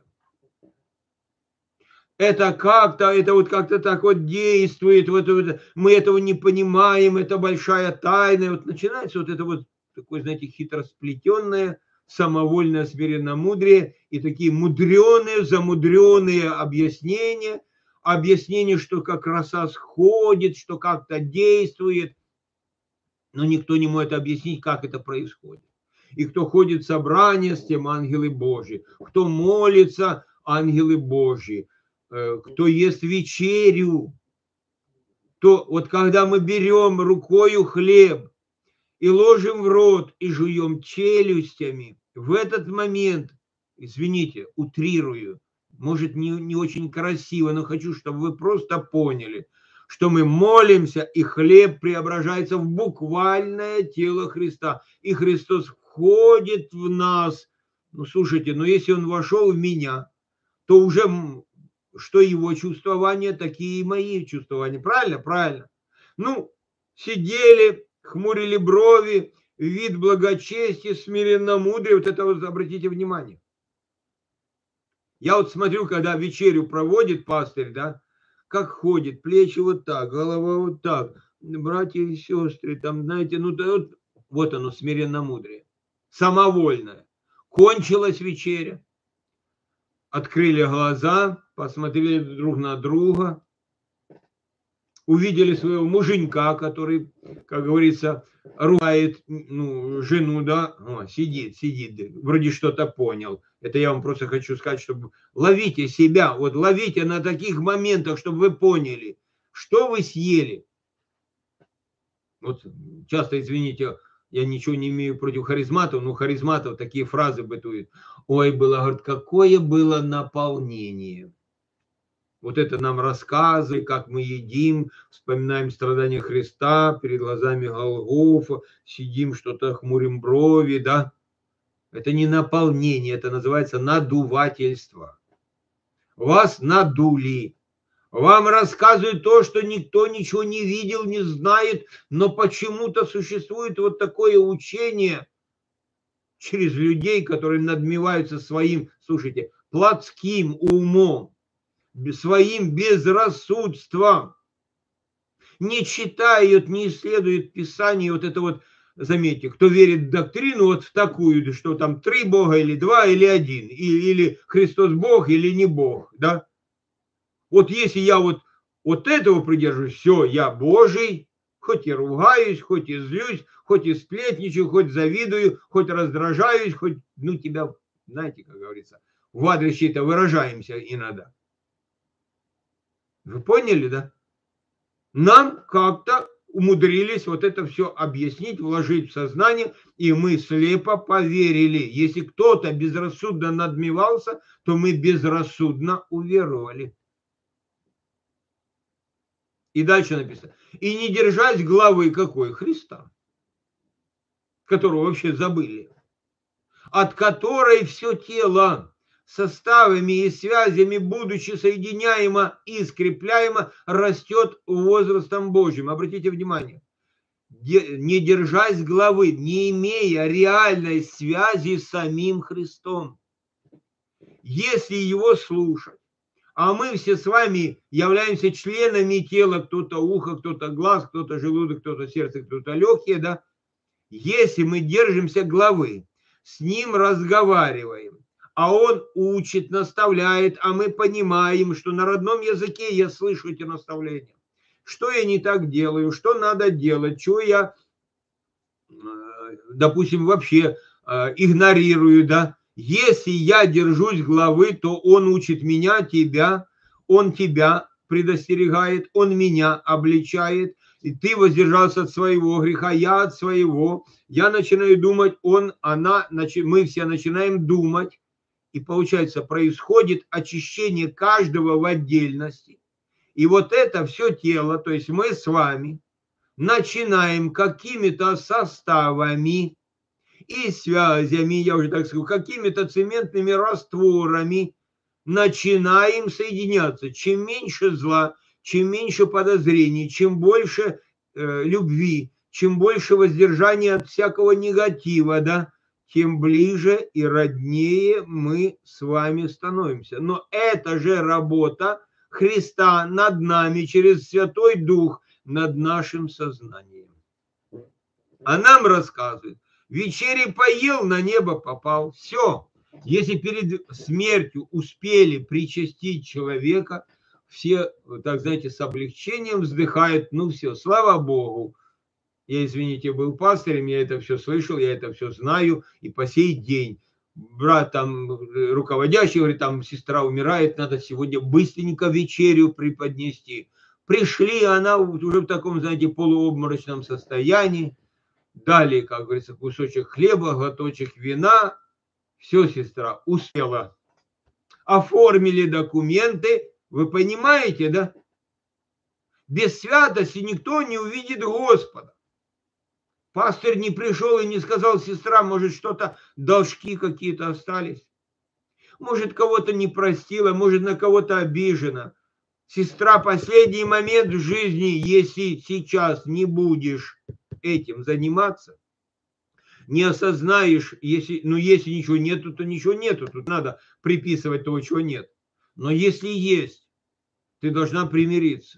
Это как-то, это вот как-то так вот действует, вот, мы этого не понимаем, это большая тайна. Вот начинается вот это вот такое, знаете, хитросплетенное, самовольное смиренномудрие и такие мудреные, замудренные объяснения, что как роса сходит, что как-то действует, но никто не может объяснить, как это происходит. И кто ходит в собрание, с тем ангелы Божьи, кто молится, ангелы Божьи, кто ест вечерю, то вот когда мы берем рукою хлеб и ложим в рот и жуем челюстями, в этот момент, извините, утрирую, может не очень красиво, но хочу, чтобы вы просто поняли, что мы молимся, и хлеб преображается в буквальное тело Христа, и Христос входит в нас. Ну, слушайте, но если Он вошел в меня, то уже что его чувствования, такие и мои чувствования. Правильно? Правильно. Ну, сидели, хмурили брови, вид благочестия, смиренномудрия. Вот это вот обратите внимание. Я вот смотрю, когда вечерю проводит пастырь, да, как ходит, плечи вот так, голова вот так, братья и сестры, там, знаете, ну, да, вот оно, смиренномудрие. Самовольное. Кончилась вечеря. Открыли глаза, посмотрели друг на друга, увидели своего муженька, который, как говорится, ругает жену, да, сидит, вроде что-то понял. Это я вам просто хочу сказать, чтобы ловите себя, вот ловите на таких моментах, чтобы вы поняли, что вы съели. Вот часто, извините, я ничего не имею против харизматов, но харизматов такие фразы бытуют. Ой, было, говорит, какое было наполнение. Вот это нам рассказывает, как мы едим, вспоминаем страдания Христа, перед глазами Голгофа, сидим, что-то хмурим брови, да. Это не наполнение, это называется надувательство. Вас надули. Вам рассказывают то, что никто ничего не видел, не знает, но почему-то существует вот такое учение через людей, которые надмеваются своим, слушайте, плотским умом, своим безрассудством, не читают, не исследуют Писание, вот это вот, заметьте, кто верит в доктрину вот в такую, что там 3 Бога или 2 или 1, или Христос Бог или не Бог, да? Вот если я вот этого придерживаюсь, все, я Божий, хоть и ругаюсь, хоть и злюсь, хоть и сплетничаю, хоть завидую, хоть раздражаюсь, хоть, ну, тебя, знаете, как говорится, в адрес чей-то выражаемся иногда. Вы поняли, да? Нам как-то умудрились вот это все объяснить, вложить в сознание, и мы слепо поверили. Если кто-то безрассудно надмевался, то мы безрассудно уверовали. И дальше написано. И не держась главы какой? Христа. Которого вообще забыли. От которой все тело составами и связями, будучи соединяемо и скрепляемо, растет возрастом Божьим. Обратите внимание. Не держась главы, не имея реальной связи с самим Христом. Если его слушать, а мы все с вами являемся членами тела, кто-то ухо, кто-то глаз, кто-то желудок, кто-то сердце, кто-то легкие, да? Если мы держимся главы, с ним разговариваем, а он учит, наставляет, а мы понимаем, что на родном языке я слышу эти наставления. Что я не так делаю, что надо делать, что я, допустим, вообще игнорирую, да. Если я держусь главы, то он учит меня, тебя, он тебя предостерегает, он меня обличает, и ты воздержался от своего греха, я от своего. Я начинаю думать, он, она, мы все начинаем думать, и получается, происходит очищение каждого в отдельности. И вот это все тело, то есть мы с вами начинаем какими-то составами и связями, я уже так скажу, какими-то цементными растворами начинаем соединяться. Чем меньше зла, чем меньше подозрений, чем больше любви, чем больше воздержания от всякого негатива, да, тем ближе и роднее мы с вами становимся. Но это же работа Христа над нами через Святой Дух, над нашим сознанием. А нам рассказывает, вечери поел, на небо попал. Все. Если перед смертью успели причастить человека, все, так знаете, с облегчением вздыхают, ну все, слава Богу. Я, извините, был пастырем, я это все слышал, я это все знаю, и по сей день. Брат там руководящий говорит, там сестра умирает, надо сегодня быстренько вечерю преподнести. Пришли, она уже в таком, знаете, полуобморочном состоянии. Дали, как говорится, кусочек хлеба, глоточек вина. Все, сестра, успела. Оформили документы. Вы понимаете, да? Без святости никто не увидит Господа. Пастырь не пришел и не сказал, сестра, может, что-то, должки какие-то остались. Может, кого-то не простила, может, на кого-то обижена. Сестра, последний момент в жизни, если сейчас не будешь этим заниматься, не осознаешь, если ничего нету, то ничего нету. Тут надо приписывать того, чего нет. Но если есть, ты должна примириться.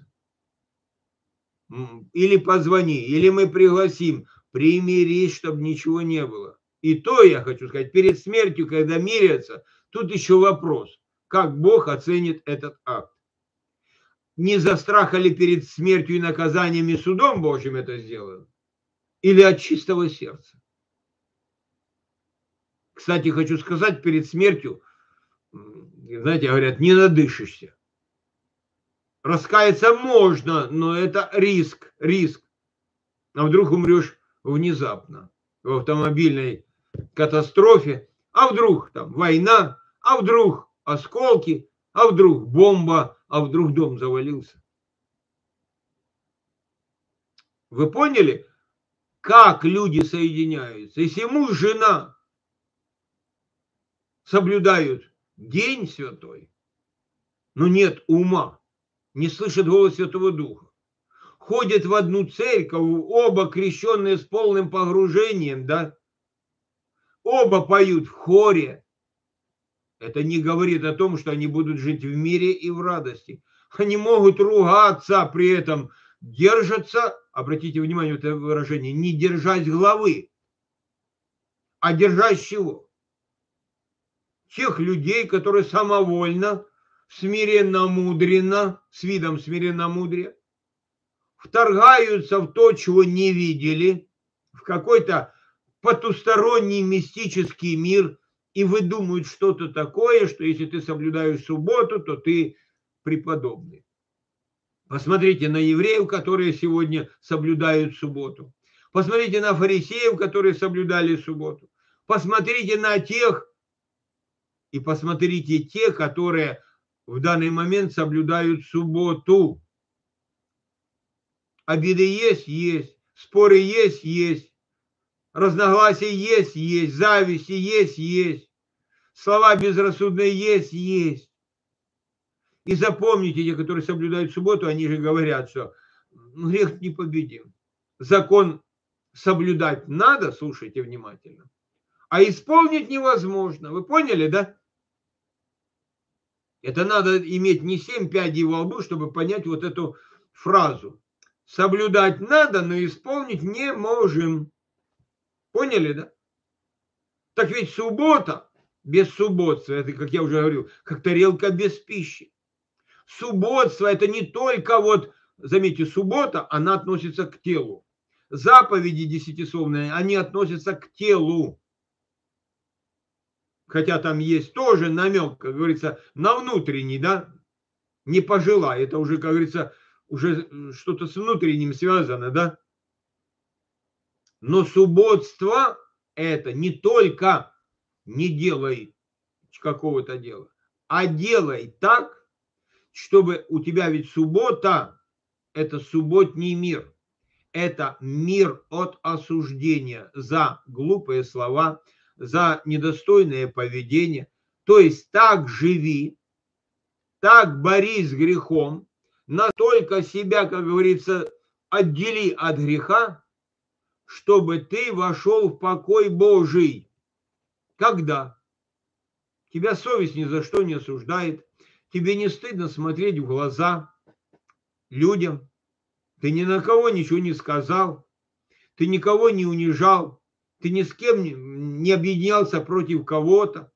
Или позвони, или мы пригласим. Примирись, чтобы ничего не было. И то, я хочу сказать, перед смертью, когда мирятся, тут еще вопрос, как Бог оценит этот акт. Не за страха ли перед смертью и наказанием и судом Божьим это сделано? Или от чистого сердца? Кстати, хочу сказать, перед смертью, знаете, говорят, не надышишься. Раскаяться можно, но это риск. А вдруг умрешь внезапно в автомобильной катастрофе, а вдруг там война, а вдруг осколки, а вдруг бомба, а вдруг дом завалился. Вы поняли, как люди соединяются? Если муж и жена соблюдают день святой, но нет ума, не слышат голос Святого Духа, ходят в одну церковь, оба крещенные с полным погружением, да, оба поют в хоре. Это не говорит о том, что они будут жить в мире и в радости. Они могут ругаться, при этом держатся, обратите внимание, это выражение, не держать главы, а держать чего? Тех людей, которые самовольно, смиренно-мудренно, с видом смиренно-мудрия, вторгаются в то, чего не видели, в какой-то потусторонний мистический мир, и выдумывают что-то такое, что если ты соблюдаешь субботу, то ты преподобный. Посмотрите на евреев, которые сегодня соблюдают субботу. Посмотрите на фарисеев, которые соблюдали субботу. Посмотрите на тех, и посмотрите те, которые в данный момент соблюдают субботу. Обиды есть, есть. Споры есть, есть. Разногласия есть, есть. Зависти есть, есть. Слова безрассудные есть, есть. И запомните, те, которые соблюдают субботу, они же говорят, что грех не победим. Закон соблюдать надо, слушайте внимательно, а исполнить невозможно. Вы поняли, да? Это надо иметь не 7 пядей во лбу, чтобы понять вот эту фразу. Соблюдать надо, но исполнить не можем. Поняли, да? Так ведь суббота без субботства. Это, как я уже говорил, как тарелка без пищи. Субботство – это не только вот, заметьте, суббота, она относится к телу. Заповеди десятисловные, они относятся к телу. Хотя там есть тоже намек, как говорится, на внутренний, да, не пожелай. Это уже, как говорится, уже что-то с внутренним связано, да. Но субботство – это не только не делай какого-то дела, а делай так, чтобы у тебя ведь суббота – это субботний мир. Это мир от осуждения за глупые слова, за недостойное поведение. То есть так живи, так борись с грехом, настолько себя, как говорится, отдели от греха, чтобы ты вошел в покой Божий. Когда? Тебя совесть ни за что не осуждает, тебе не стыдно смотреть в глаза людям, ты ни на кого ничего не сказал, ты никого не унижал, ты ни с кем не объединялся против кого-то.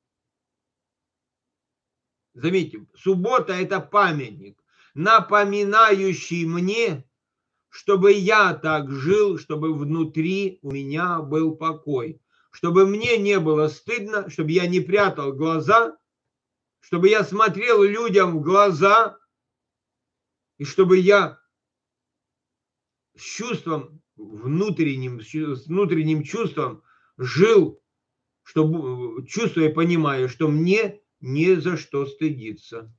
Заметьте, суббота – это памятник, напоминающий мне, чтобы я так жил, чтобы внутри у меня был покой, чтобы мне не было стыдно, чтобы я не прятал глаза, чтобы я смотрел людям в глаза, и чтобы я с чувством внутренним, с внутренним чувством жил, чтобы, чувствуя и понимая, что мне не за что стыдиться.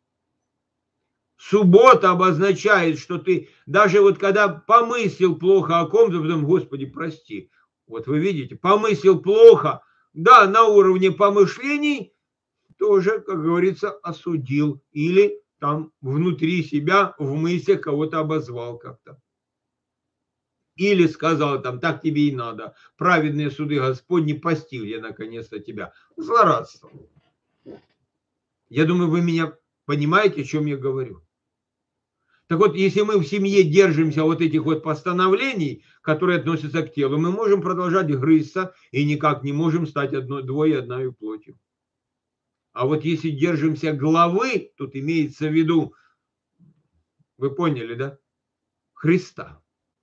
Суббота обозначает, что ты даже вот когда помыслил плохо о ком-то, потом, Господи, прости. Вот вы видите, помыслил плохо, да, на уровне помышлений тоже, как говорится, осудил. Или там внутри себя в мыслях кого-то обозвал как-то. Или сказал там, так тебе и надо. Праведные суды Господни постиг я наконец-то тебя. Злорадство. Я думаю, вы меня понимаете, о чем я говорю. Так вот, если мы в семье держимся вот этих вот постановлений, которые относятся к телу, мы можем продолжать грызться и никак не можем стать двое одной плотью. А вот если держимся главы, тут имеется в виду, вы поняли, да? Христа.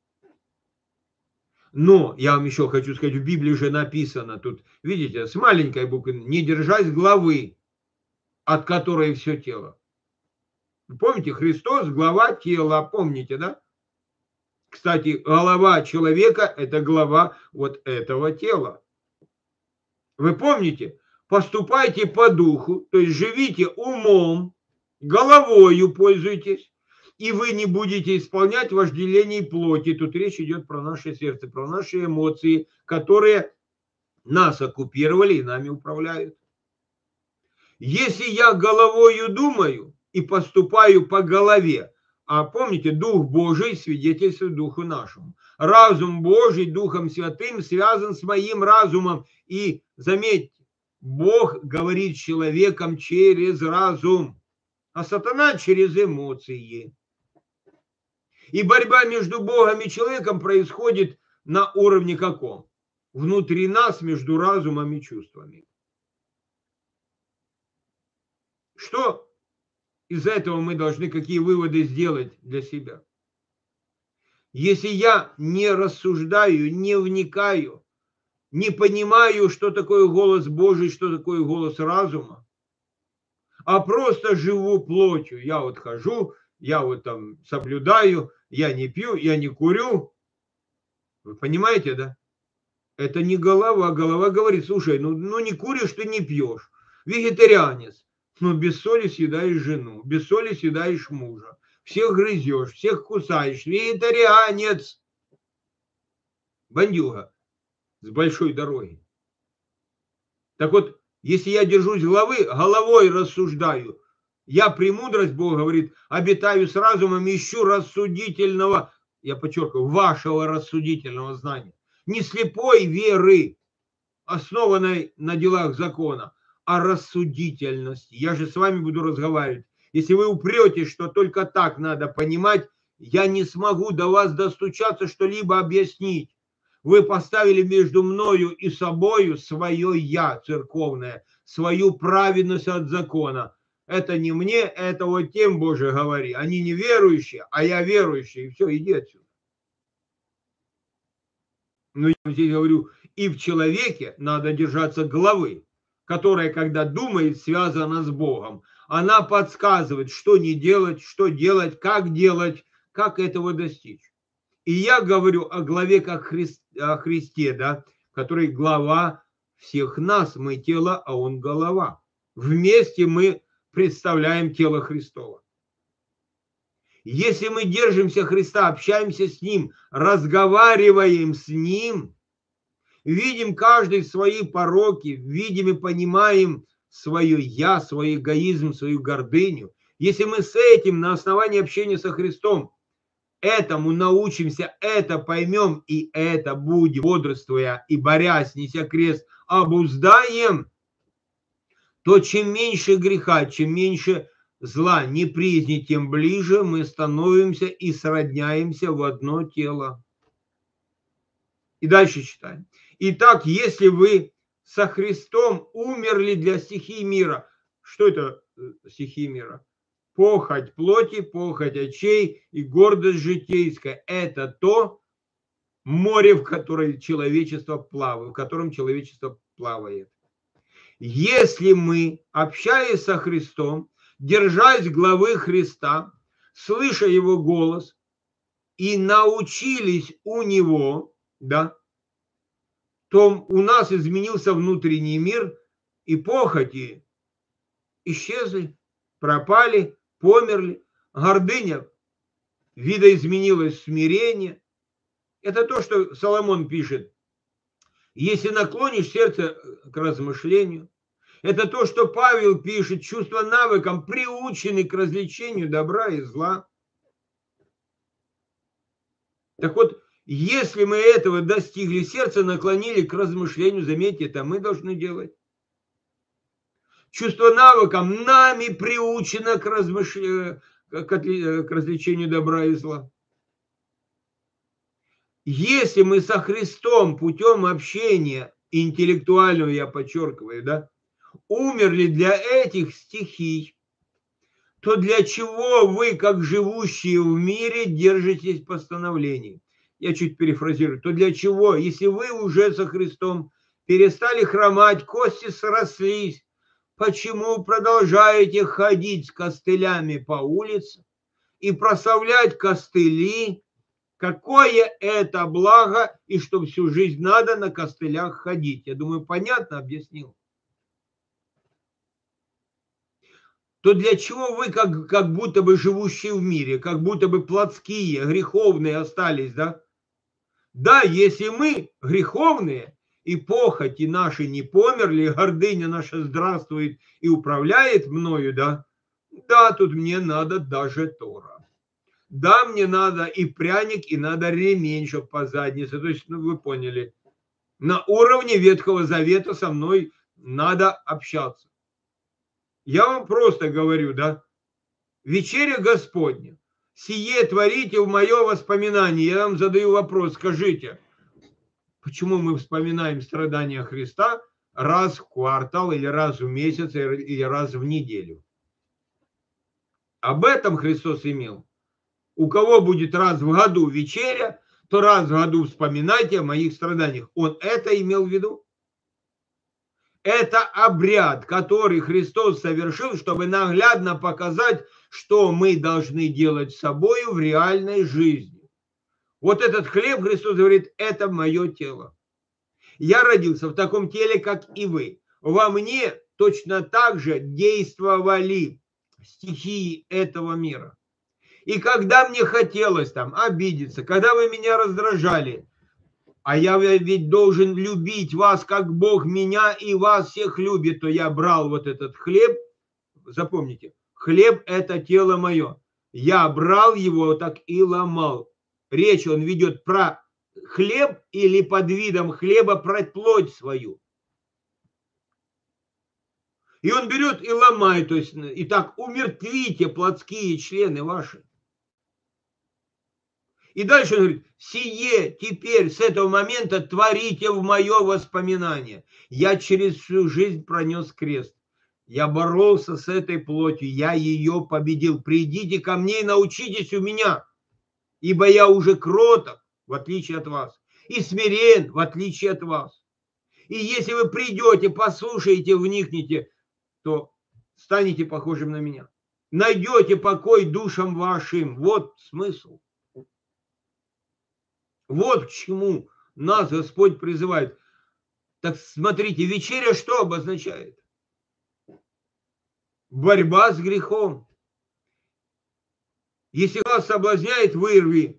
Но я вам еще хочу сказать, в Библии уже написано, тут, видите, с маленькой буквы, не держась главы, от которой все тело. Помните, Христос глава тела, помните, да? Кстати, голова человека – это глава вот этого тела. Вы помните? Поступайте по духу, то есть живите умом, головою пользуйтесь, и вы не будете исполнять вожделений плоти. Тут речь идет про наше сердце, про наши эмоции, которые нас оккупировали и нами управляют. Если я головою думаю и поступаю по голове, а помните, Дух Божий свидетельствует Духу нашему. Разум Божий Духом Святым связан с моим разумом. И заметьте, Бог говорит человеком через разум, а сатана через эмоции. И борьба между Богом и человеком происходит на уровне каком? Внутри нас, между разумом и чувствами. Что из этого мы должны, какие выводы сделать для себя? Если я не рассуждаю, не вникаю, не понимаю, что такое голос Божий, что такое голос разума, а просто живу плотью. Я вот хожу, я вот там соблюдаю, я не пью, я не курю. Вы понимаете, да? Это не голова. Голова говорит, слушай, ну не куришь, ты не пьешь. Вегетарианец. Но без соли съедаешь жену, без соли съедаешь мужа. Всех грызешь, всех кусаешь. Вегетарианец. Бандюга с большой дороги. Так вот, если я держусь головой рассуждаю, я премудрость, Бог говорит, обитаю с разумом, ищу рассудительного, я подчеркиваю, вашего рассудительного знания. Не слепой веры, основанной на делах закона, а рассудительности. Я же с вами буду разговаривать. Если вы упретесь, что только так надо понимать, я не смогу до вас достучаться, что-либо объяснить. Вы поставили между мною и собою свое «я» церковное, свою праведность от закона. Это не мне, это вот тем, Боже, говори. Они не верующие, а я верующий. И все, иди отсюда. Но я здесь говорю, и в человеке надо держаться головы, которая, когда думает, связана с Богом. Она подсказывает, что не делать, что делать, как этого достичь. И я говорю о главе как о Христе, да, который глава всех нас. Мы тело, а он голова. Вместе мы представляем тело Христово. Если мы держимся Христа, общаемся с Ним, разговариваем с Ним, видим каждый свои пороки, видим и понимаем свое «я», свой эгоизм, свою гордыню. Если мы с этим на основании общения со Христом этому научимся, это поймем и это будем, бодрствуя и борясь, неся крест, обуздаем, то чем меньше греха, чем меньше зла, неприязни, тем ближе мы становимся и сродняемся в одно тело. И дальше читаем. Итак, если вы со Христом умерли для стихий мира, что это стихии мира? Похоть плоти, похоть очей и гордость житейская. Это то море, в котором человечество плавает. Если мы, общаясь со Христом, держась главы Христа, слыша Его голос и научились у Него, да, то у нас изменился внутренний мир, и похоти исчезли, пропали, померли. Гордыня видоизменилась в смирение. Это то, что Соломон пишет. Если наклонишь сердце к размышлению. Это то, что Павел пишет. Чувство навыком приучены к развлечению добра и зла. Так вот, если мы этого достигли, сердце наклонили к размышлению, заметьте, это мы должны делать. Чувство навыком нами приучено к развлечению добра и зла. Если мы со Христом путем общения, интеллектуального, я подчеркиваю, да, умерли для этих стихий, то для чего вы, как живущие в мире, держитесь постановлений? Я чуть перефразирую. То для чего, если вы уже со Христом перестали хромать, кости срослись, почему продолжаете ходить с костылями по улице и прославлять костыли? Какое это благо, и что всю жизнь надо на костылях ходить? Я думаю, понятно объяснил. То для чего вы, как будто бы живущие в мире, как будто бы плотские, греховные остались, да? Да, если мы греховные, и похоти наши не померли, гордыня наша здравствует и управляет мною, да? Да, тут мне надо даже Тора. Да, мне надо и пряник, и надо ремень, чтобы по заднице. То есть, вы поняли, на уровне Ветхого Завета со мной надо общаться. Я вам просто говорю, да, вечеря Господня, сие творите в мое воспоминание. Я вам задаю вопрос, скажите, почему мы вспоминаем страдания Христа раз в квартал, или раз в месяц, или раз в неделю? Об этом Христос имел. У кого будет раз в году вечеря, то раз в году вспоминайте о моих страданиях. Он это имел в виду? Это обряд, который Христос совершил, чтобы наглядно показать, что мы должны делать с собой в реальной жизни. Вот этот хлеб, Христос говорит, это мое тело. Я родился в таком теле, как и вы. Во мне точно так же действовали стихии этого мира. И когда мне хотелось там обидеться, когда вы меня раздражали, а я ведь должен любить вас, как Бог меня и вас всех любит, то я брал вот этот хлеб, запомните, хлеб – это тело мое. Я брал его так и ломал. Речь он ведет про хлеб или под видом хлеба про плоть свою. И он берет и ломает, то есть, и так умертвите плотские члены ваши. И дальше он говорит, сие теперь с этого момента творите в мое воспоминание. Я через всю жизнь пронес крест. Я боролся с этой плотью, я ее победил. Придите ко мне и научитесь у меня, ибо я уже кроток, в отличие от вас, и смирен, в отличие от вас. И если вы придете, послушаете, вникнете, то станете похожим на меня. Найдете покой душам вашим. Вот смысл. Вот к чему нас Господь призывает. Так смотрите, вечеря что обозначает? Борьба с грехом. Если вас соблазняет, вырви.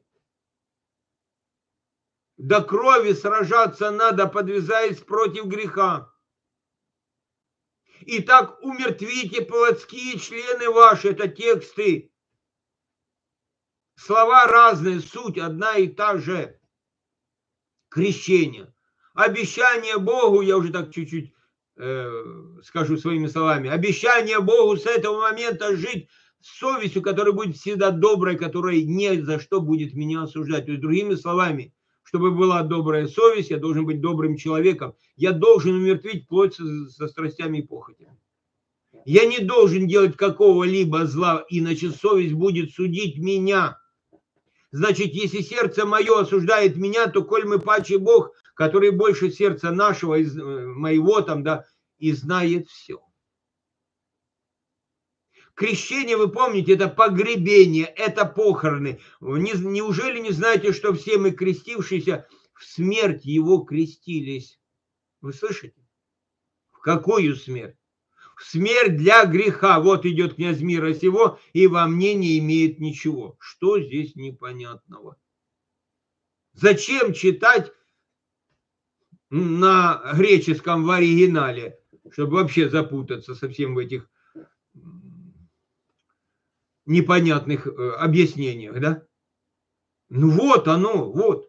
До крови сражаться надо, подвязаясь против греха. Итак, умертвите плотские члены ваши. Это тексты. Слова разные, суть одна и та же. Крещение. Обещание Богу, я уже так чуть-чуть скажу своими словами, обещание Богу с этого момента жить с совестью, которая будет всегда доброй, которая ни за что будет меня осуждать. То есть, другими словами, чтобы была добрая совесть, я должен быть добрым человеком. Я должен умертвить плоть со страстями и похотями. Я не должен делать какого-либо зла, иначе совесть будет судить меня. Значит, если сердце мое осуждает меня, то коль мы паче Бог, который больше сердца нашего, моего там, да, и знает все. Крещение, вы помните, это погребение, это похороны. Неужели не знаете, что все мы, крестившиеся, в смерть его крестились? Вы слышите? В какую смерть? Смерть для греха. Вот идет князь мира сего, и во мне не имеет ничего. Что здесь непонятного? Зачем читать на греческом в оригинале, чтобы вообще запутаться совсем в этих непонятных объяснениях, да? Ну вот оно, вот.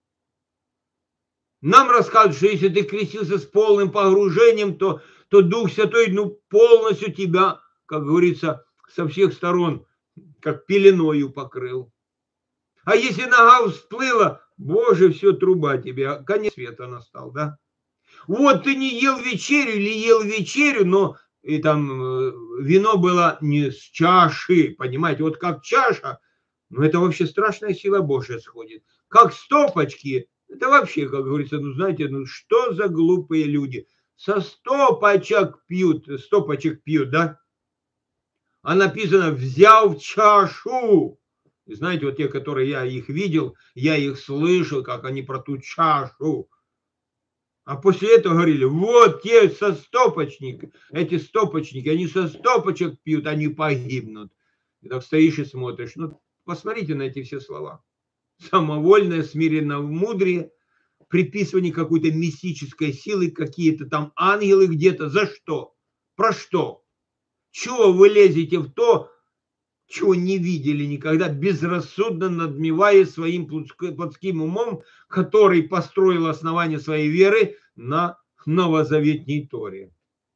Нам рассказывают, что если ты крестился с полным погружением, то Дух Святой, полностью тебя, как говорится, со всех сторон, как пеленою покрыл. А если нога всплыла, Боже, все, труба тебе, конец света настал, да? Вот ты не ел вечерю или ел вечерю, но и там вино было не с чаши, понимаете, вот как чаша, это вообще страшная сила Божья сходит. Как стопочки, это вообще, как говорится, знаете, что за глупые люди. Со стопочек пьют, да? А написано, взял чашу. И знаете, вот те, которые я их видел, я их слышал, как они про ту чашу. А после этого говорили, вот те со стопочник, эти стопочники, они со стопочек пьют, они погибнут. И так стоишь и смотришь. Посмотрите на эти все слова. Самовольное, смиренное мудрее, приписывание какой-то мистической силы, какие-то там ангелы где-то. За что? Про что? Чего вы лезете в то, чего не видели никогда, безрассудно надмевая своим плотским умом, который построил основание своей веры на новозаветней Торе.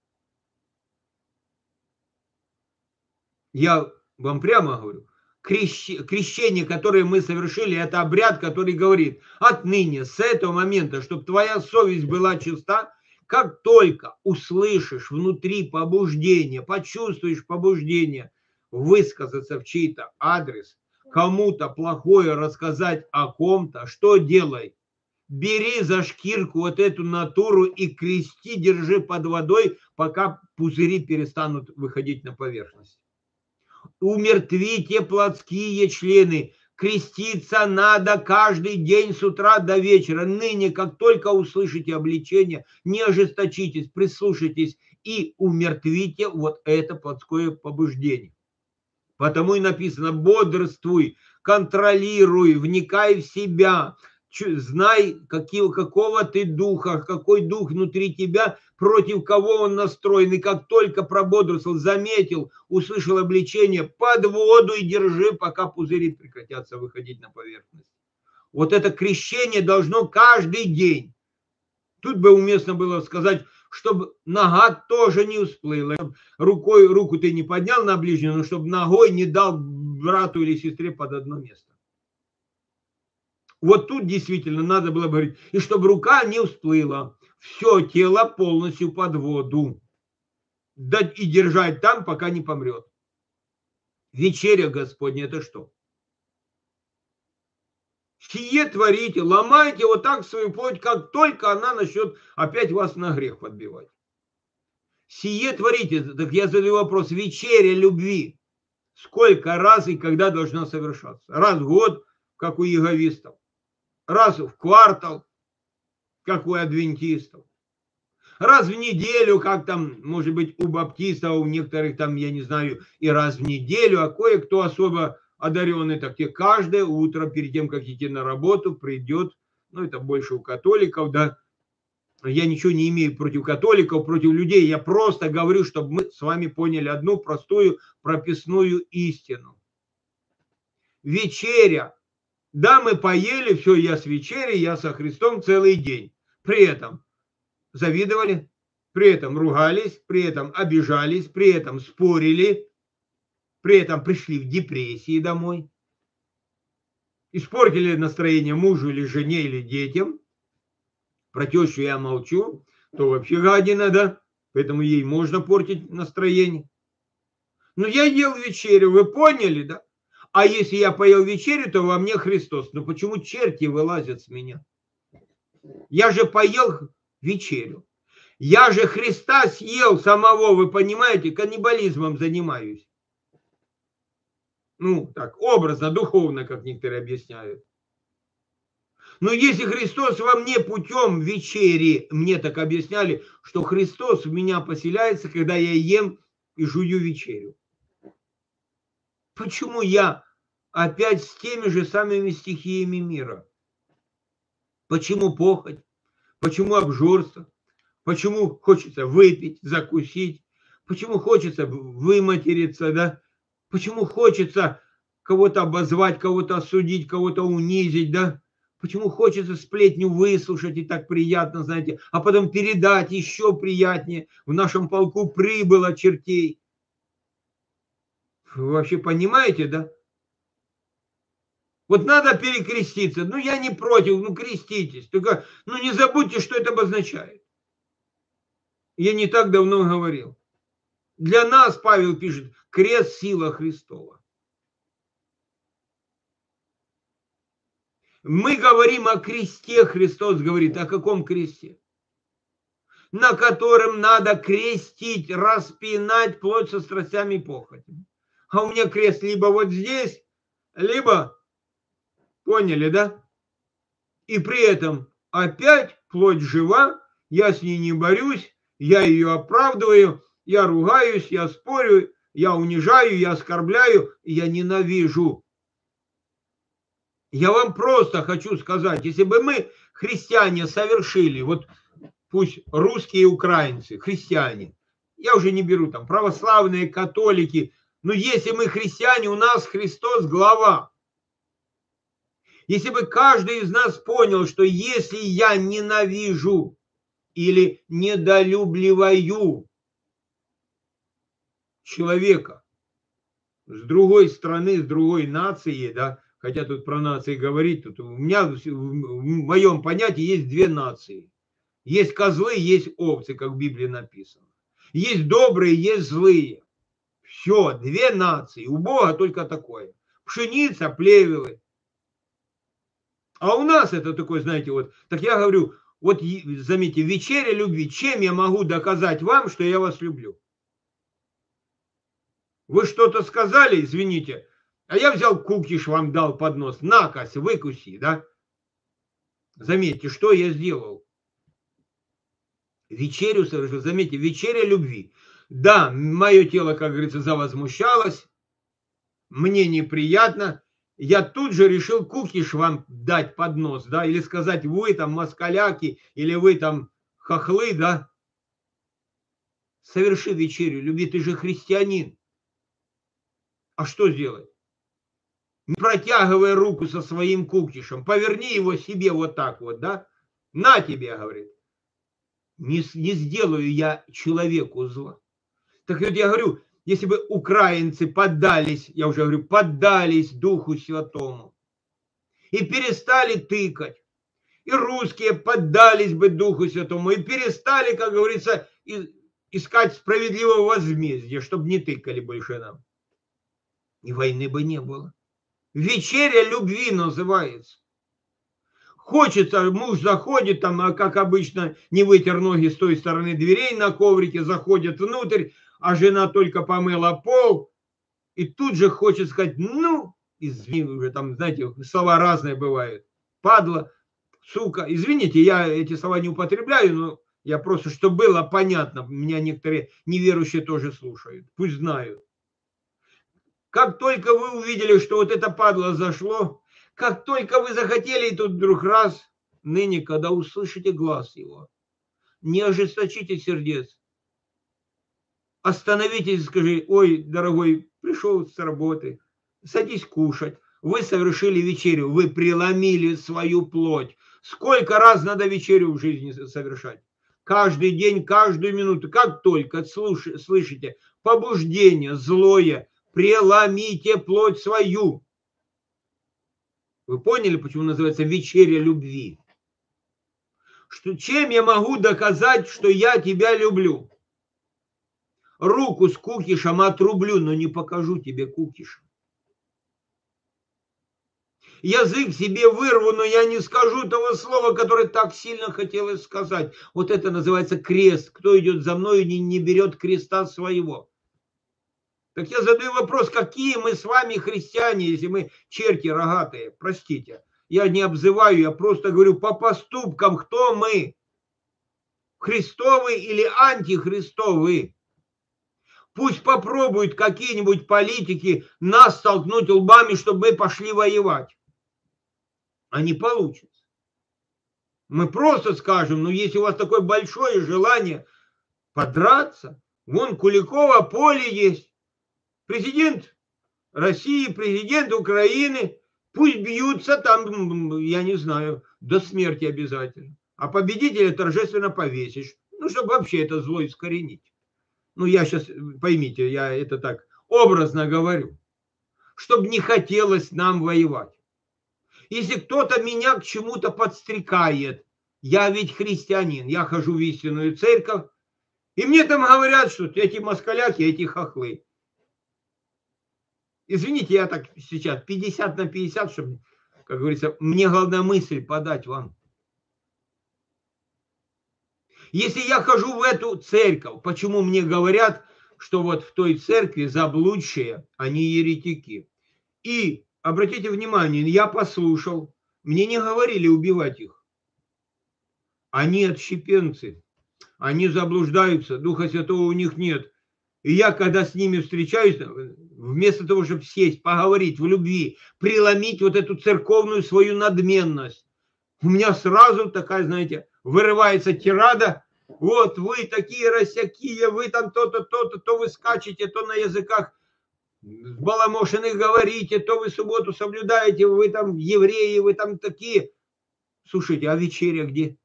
Я вам прямо говорю, крещение, которое мы совершили, это обряд, который говорит, отныне, с этого момента, чтобы твоя совесть была чиста, как только услышишь внутри побуждение, почувствуешь побуждение, высказаться в чей-то адрес, кому-то плохое рассказать о ком-то, что делай? Бери за шкирку вот эту натуру и крести, держи под водой, пока пузыри перестанут выходить на поверхность. Умертвите плотские члены. Креститься надо каждый день с утра до вечера. Ныне, как только услышите обличение, не ожесточитесь, прислушайтесь и умертвите вот это плотское побуждение. Потому и написано, бодрствуй, контролируй, вникай в себя, знай, какого ты духа, какой дух внутри тебя, против кого он настроен. И как только прободрствовал, заметил, услышал обличение, под воду и держи, пока пузыри прекратятся выходить на поверхность. Вот это крещение должно каждый день. Тут бы уместно было сказать, чтобы нога тоже не всплыла. Руку ты не поднял на ближнего, но чтобы ногой не дал брату или сестре под одно место. Вот тут действительно надо было говорить, и чтобы рука не всплыла, все тело полностью под воду, дать и держать там, пока не помрет. Вечеря Господня – это что? Сие творите, ломайте вот так свою плоть, как только она начнет опять вас на грех подбивать. Сие творите, так я задаю вопрос, вечеря любви, сколько раз и когда должна совершаться? Раз в год, как у иеговистов, раз в квартал, как у адвентистов, раз в неделю, как там, может быть, у баптистов, у некоторых там, я не знаю, и раз в неделю, а кое-кто особо одаренный, так те каждое утро, перед тем, как идти на работу, придет, ну, это больше у католиков, да, я ничего не имею против католиков, против людей, я просто говорю, чтобы мы с вами поняли одну простую прописную истину. Вечеря. Да, мы поели, все, я с вечерей, я со Христом целый день. При этом завидовали, при этом ругались, при этом обижались, при этом спорили, при этом пришли в депрессии домой, испортили настроение мужу или жене или детям. Про тещу я молчу, то вообще гадина, да, поэтому ей можно портить настроение. Но я ел вечерю, вы поняли, да? А если я поел вечерю, то во мне Христос. Но почему черти вылазят с меня? Я же поел вечерю. Я же Христа съел самого, вы понимаете, каннибализмом занимаюсь. Ну, так, образно, духовно, как некоторые объясняют. Но если Христос во мне путем вечери, мне так объясняли, что Христос в меня поселяется, когда я ем и жую вечерю. Почему я опять с теми же самыми стихиями мира? Почему похоть? Почему обжорство? Почему хочется выпить, закусить? Почему хочется выматериться, да? Почему хочется кого-то обозвать, кого-то осудить, кого-то унизить, да? Почему хочется сплетню выслушать, и так приятно, знаете, а потом передать еще приятнее. В нашем полку прибыло чертей. Вы вообще понимаете, да? Вот надо перекреститься. Ну, я не против, ну, креститесь. Только, ну, не забудьте, что это обозначает. Я не так давно говорил. Для нас, Павел пишет, крест – сила Христова. Мы говорим о кресте, Христос говорит, о каком кресте? На котором надо крестить, распинать плоть со страстями и похотями. А у меня крест либо вот здесь, либо, поняли, да? И при этом опять плоть жива, я с ней не борюсь, я ее оправдываю, я ругаюсь, я спорю, я унижаю, я оскорбляю, я ненавижу. Я вам просто хочу сказать, если бы мы, христиане, совершили, вот пусть русские и украинцы, христиане, я уже не беру там православные, католики, но если мы христиане, у нас Христос глава. Если бы каждый из нас понял, что если я ненавижу или недолюбливаю человека с другой страны, с другой нации, да, хотя тут про нации говорить, тут у меня в моем понятии есть две нации. Есть козлы, есть овцы, как в Библии написано. Есть добрые, есть злые. Все, две нации. У Бога только такое. Пшеница, плевелы. А у нас это такое, знаете, вот, так я говорю, вот заметьте, вечеря любви, чем я могу доказать вам, что я вас люблю? Вы что-то сказали, извините, а я взял кукиш, вам дал под нос, накось, выкуси, да? Заметьте, что я сделал? Вечерю совершил, заметьте, вечеря любви. Да, мое тело, как говорится, завозмущалось, мне неприятно, я тут же решил кукиш вам дать под нос, да, или сказать, вы там москаляки, или вы там хохлы, да. Соверши вечерю любви, ты же христианин. А что сделать? Не протягивай руку со своим кукишем, поверни его себе вот так вот, да. На тебе, говорит. Не сделаю я человеку зла. Так вот я говорю, если бы украинцы поддались, я уже говорю, поддались Духу Святому, и перестали тыкать. И русские поддались бы Духу Святому и перестали, как говорится, искать справедливого возмездия, чтобы не тыкали больше нам. И войны бы не было. Вечеря любви называется. Хочется, муж заходит, там, как обычно, не вытер ноги с той стороны дверей на коврике, заходит внутрь, а жена только помыла пол, и тут же хочет сказать, ну, извини, уже там, знаете, слова разные бывают. Падла, сука. Извините, я эти слова не употребляю, но я просто, чтобы было понятно, меня некоторые неверующие тоже слушают, пусть знают. Как только вы увидели, что вот это падла зашло, как только вы захотели, и тут вдруг раз, ныне, когда услышите глаз его, не ожесточите сердец. Остановитесь и скажи, ой, дорогой, пришел с работы, садись кушать. Вы совершили вечерю, вы преломили свою плоть. Сколько раз надо вечерю в жизни совершать? Каждый день, каждую минуту. Как только слышите побуждение злое, преломите плоть свою. Вы поняли, почему называется вечеря любви? Что, чем я могу доказать, что я тебя люблю? Руку с кукишем отрублю, но не покажу тебе кукиша. Язык себе вырву, но я не скажу того слова, которое так сильно хотелось сказать. Вот это называется крест. Кто идет за мной, не берет креста своего. Так я задаю вопрос, какие мы с вами христиане, если мы черти рогатые, простите. Я не обзываю, я просто говорю по поступкам, кто мы. Христовы или антихристовы. Пусть попробуют какие-нибудь политики нас столкнуть лбами, чтобы мы пошли воевать. А не получится. Мы просто скажем, ну если у вас такое большое желание подраться, вон Куликово поле есть. Президент России, президент Украины, пусть бьются там, я не знаю, до смерти обязательно. А победителя торжественно повесишь. Ну, чтобы вообще это зло искоренить. Ну, я сейчас, поймите, я это так образно говорю. Чтобы не хотелось нам воевать. Если кто-то меня к чему-то подстрекает, я ведь христианин, я хожу в истинную церковь, и мне там говорят, что эти москаляки, эти хохлы. Извините, я так сейчас 50 на 50, чтобы, как говорится, мне главная мысль подать вам. Если я хожу в эту церковь, почему мне говорят, что вот в той церкви заблудшие, они еретики? И, обратите внимание, я послушал, мне не говорили убивать их. Они отщепенцы, они заблуждаются, Духа Святого у них нет. И я, когда с ними встречаюсь, вместо того, чтобы сесть, поговорить в любви, преломить вот эту церковную свою надменность, у меня сразу такая, знаете, вырывается тирада. Вот вы такие рассякие, вы там то-то, то-то, то вы скачете, то на языках баламошиных говорите, то вы субботу соблюдаете, вы там евреи, вы там такие. Слушайте, а вечеря где?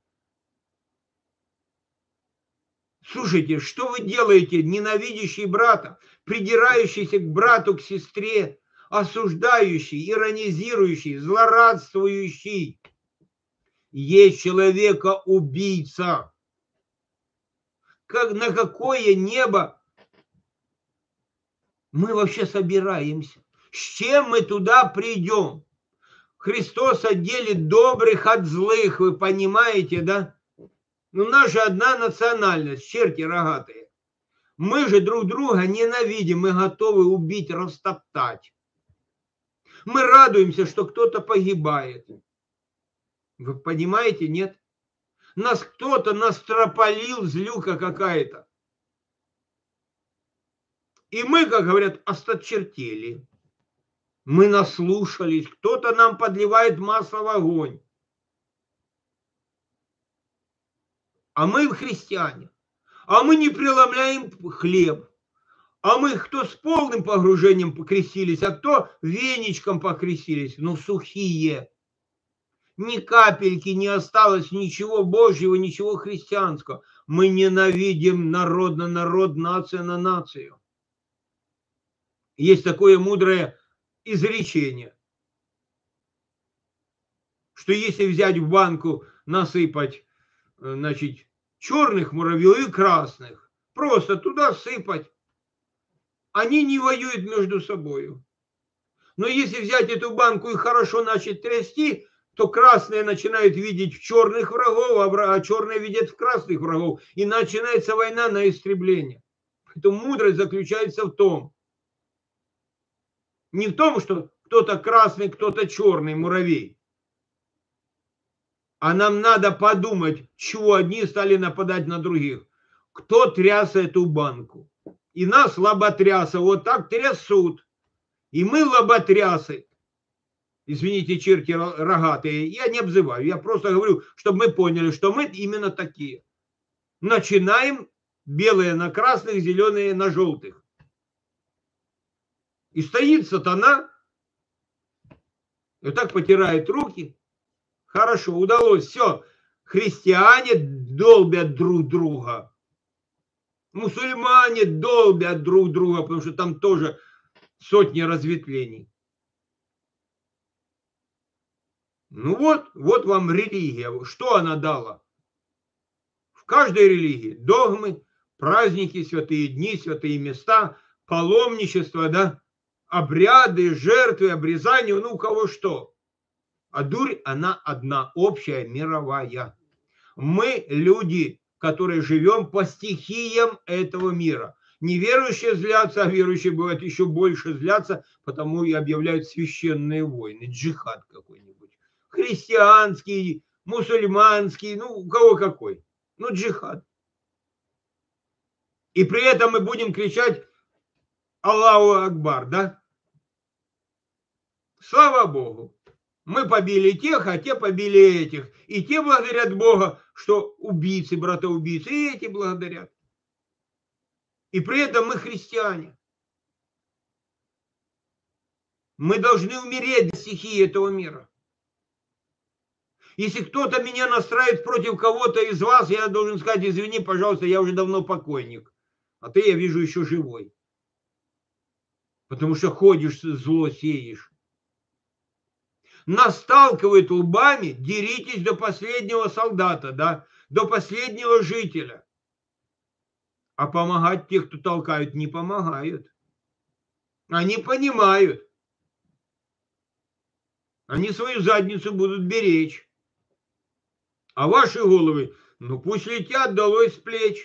Слушайте, что вы делаете, ненавидящий брата, придирающийся к брату, к сестре, осуждающий, иронизирующий, злорадствующий? Есть человека-убийца. На какое небо мы вообще собираемся? С чем мы туда придем? Христос отделит добрых от злых, вы понимаете, да? У нас же одна национальность, черти рогатые. Мы же друг друга ненавидим, мы готовы убить, растоптать. Мы радуемся, что кто-то погибает. Вы понимаете, нет? Нас кто-то настропалил, злюка какая-то. И мы, как говорят, осточертели. Мы наслушались, кто-то нам подливает масло в огонь. А мы христиане. А мы не преломляем хлеб. А мы кто с полным погружением покрестились, а кто веничком покрестились. Ну, сухие. Ни капельки не осталось, ничего Божьего, ничего христианского. Мы ненавидим народ на народ, нация на нацию. Есть такое мудрое изречение. что если взять в банку, насыпать, значит, черных муравьев и красных, просто туда сыпать, они не воюют между собой. Но если взять эту банку и хорошо начать трясти, то красные начинают видеть в черных врагов, а черные видят в красных врагов. И начинается война на истребление. Поэтому мудрость заключается в том, не в том, что кто-то красный, кто-то черный муравей. А нам надо подумать, чего одни стали нападать на других. Кто тряс эту банку? И нас лоботряса вот так трясут. И мы лоботрясы. Извините, черти рогатые. Я не обзываю. Я просто говорю, чтобы мы поняли, что мы именно такие. Начинаем белые на красных, зеленые на желтых. И стоит сатана. И вот так потирает руки. Хорошо, удалось. Все. Христиане долбят друг друга. Мусульмане долбят друг друга, потому что там тоже сотни разветвлений. Ну вот вам религия. Что она дала? В каждой религии догмы, праздники, святые дни, святые места, паломничество, да, обряды, жертвы, обрезания, ну у кого что. А дурь, она одна, общая, мировая. Мы люди, которые живем по стихиям этого мира. Неверующие злятся, а верующие бывают еще больше злятся, потому и объявляют священные войны, джихад какой-нибудь. Христианский, мусульманский, ну у кого какой. Ну джихад. И при этом мы будем кричать Аллаху Акбар, да? Слава Богу. Мы побили тех, а те побили этих. И те благодарят Бога, что убийцы, братоубийцы, и эти благодарят. И при этом мы христиане. Мы должны умереть до стихии этого мира. Если кто-то меня настраивает против кого-то из вас, я должен сказать, извини, пожалуйста, я уже давно покойник. А ты, я вижу, еще живой. Потому что ходишь, зло сеешь. Нас сталкивают лбами, деритесь до последнего солдата, да, до последнего жителя. А помогать те, кто толкают, не помогают. Они понимают. Они свою задницу будут беречь. А ваши головы, ну пусть летят долой с плеч.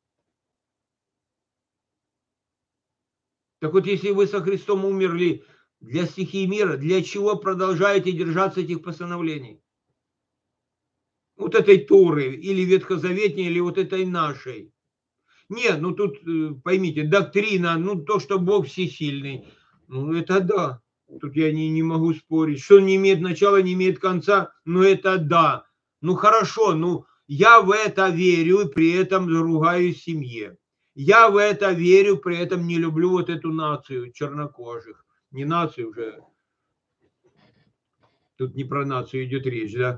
Так вот, если вы со Христом умерли для стихии мира, для чего продолжаете держаться этих постановлений? Вот этой Торы, или ветхозаветней, или вот этой нашей. Нет, ну тут, поймите, доктрина, ну то, что Бог всесильный, ну это да. Тут я не могу спорить. Что не имеет начала, не имеет конца, ну это да. Ну хорошо, ну я в это верю и при этом ругаюсь семье. Я в это верю, при этом не люблю вот эту нацию чернокожих. Не нацию уже. Тут не про нацию идет речь, да?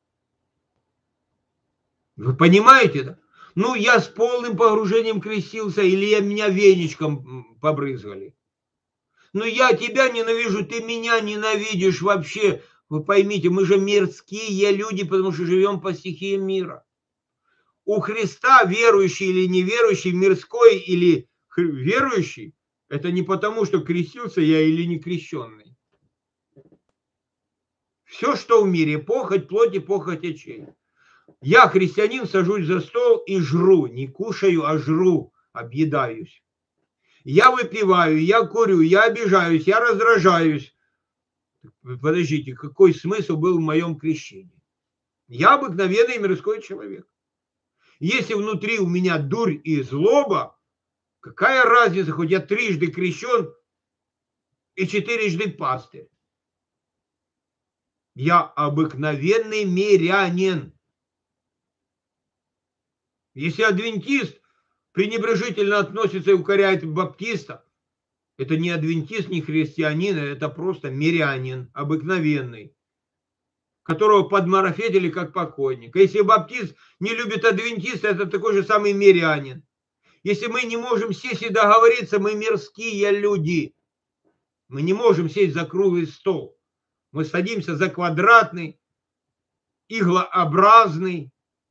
Вы понимаете, да? Ну, я с полным погружением крестился, или меня веничком побрызгали. Ну, я тебя ненавижу, ты меня ненавидишь вообще. Вы поймите, мы же мирские люди, потому что живем по стихии мира. У Христа верующий или неверующий, мирской или верующий, это не потому, что крестился я или не крещенный. Все, что в мире, похоть плоти, похоть очей. Я, христианин, сажусь за стол и жру, не кушаю, а жру, объедаюсь. Я выпиваю, я курю, я обижаюсь, я раздражаюсь. Подождите, какой смысл был в моем крещении? Я обыкновенный мирской человек. Если внутри у меня дурь и злоба, какая разница, хоть я трижды крещен и четырежды пастырь? Я обыкновенный мирянин. Если адвентист пренебрежительно относится и укоряет баптиста, это не адвентист, не христианин, это просто мирянин, обыкновенный, которого подмарафетили как покойника. Если баптист не любит адвентиста, это такой же самый мирянин. Если мы не можем сесть и договориться, мы мирские люди. Мы не можем сесть за круглый стол. Мы садимся за квадратный, иглообразный.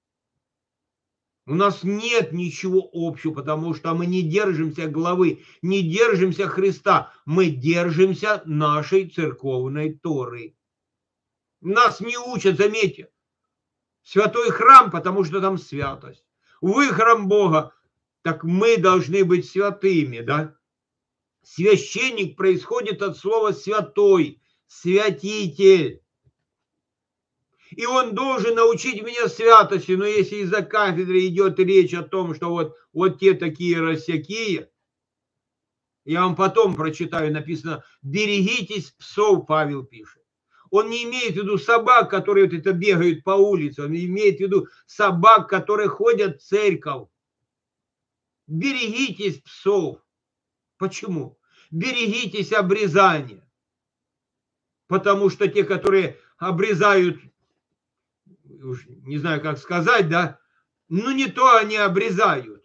У нас нет ничего общего, потому что мы не держимся главы, не держимся Христа, мы держимся нашей церковной Торы. Нас не учат, заметьте, святой храм, потому что там святость. Вы храм Бога, так мы должны быть святыми, да? Священник происходит от слова святой, святитель. И он должен научить меня святости, но если из-за кафедры идет речь о том, что вот те такие рассякие, я вам потом прочитаю, написано, берегитесь псов, Павел пишет. Он не имеет в виду собак, которые вот это бегают по улице, он имеет в виду собак, которые ходят в церковь. Берегитесь псов. Почему? Берегитесь обрезания. Потому что те, которые обрезают, не знаю, как сказать, да, ну не то они обрезают.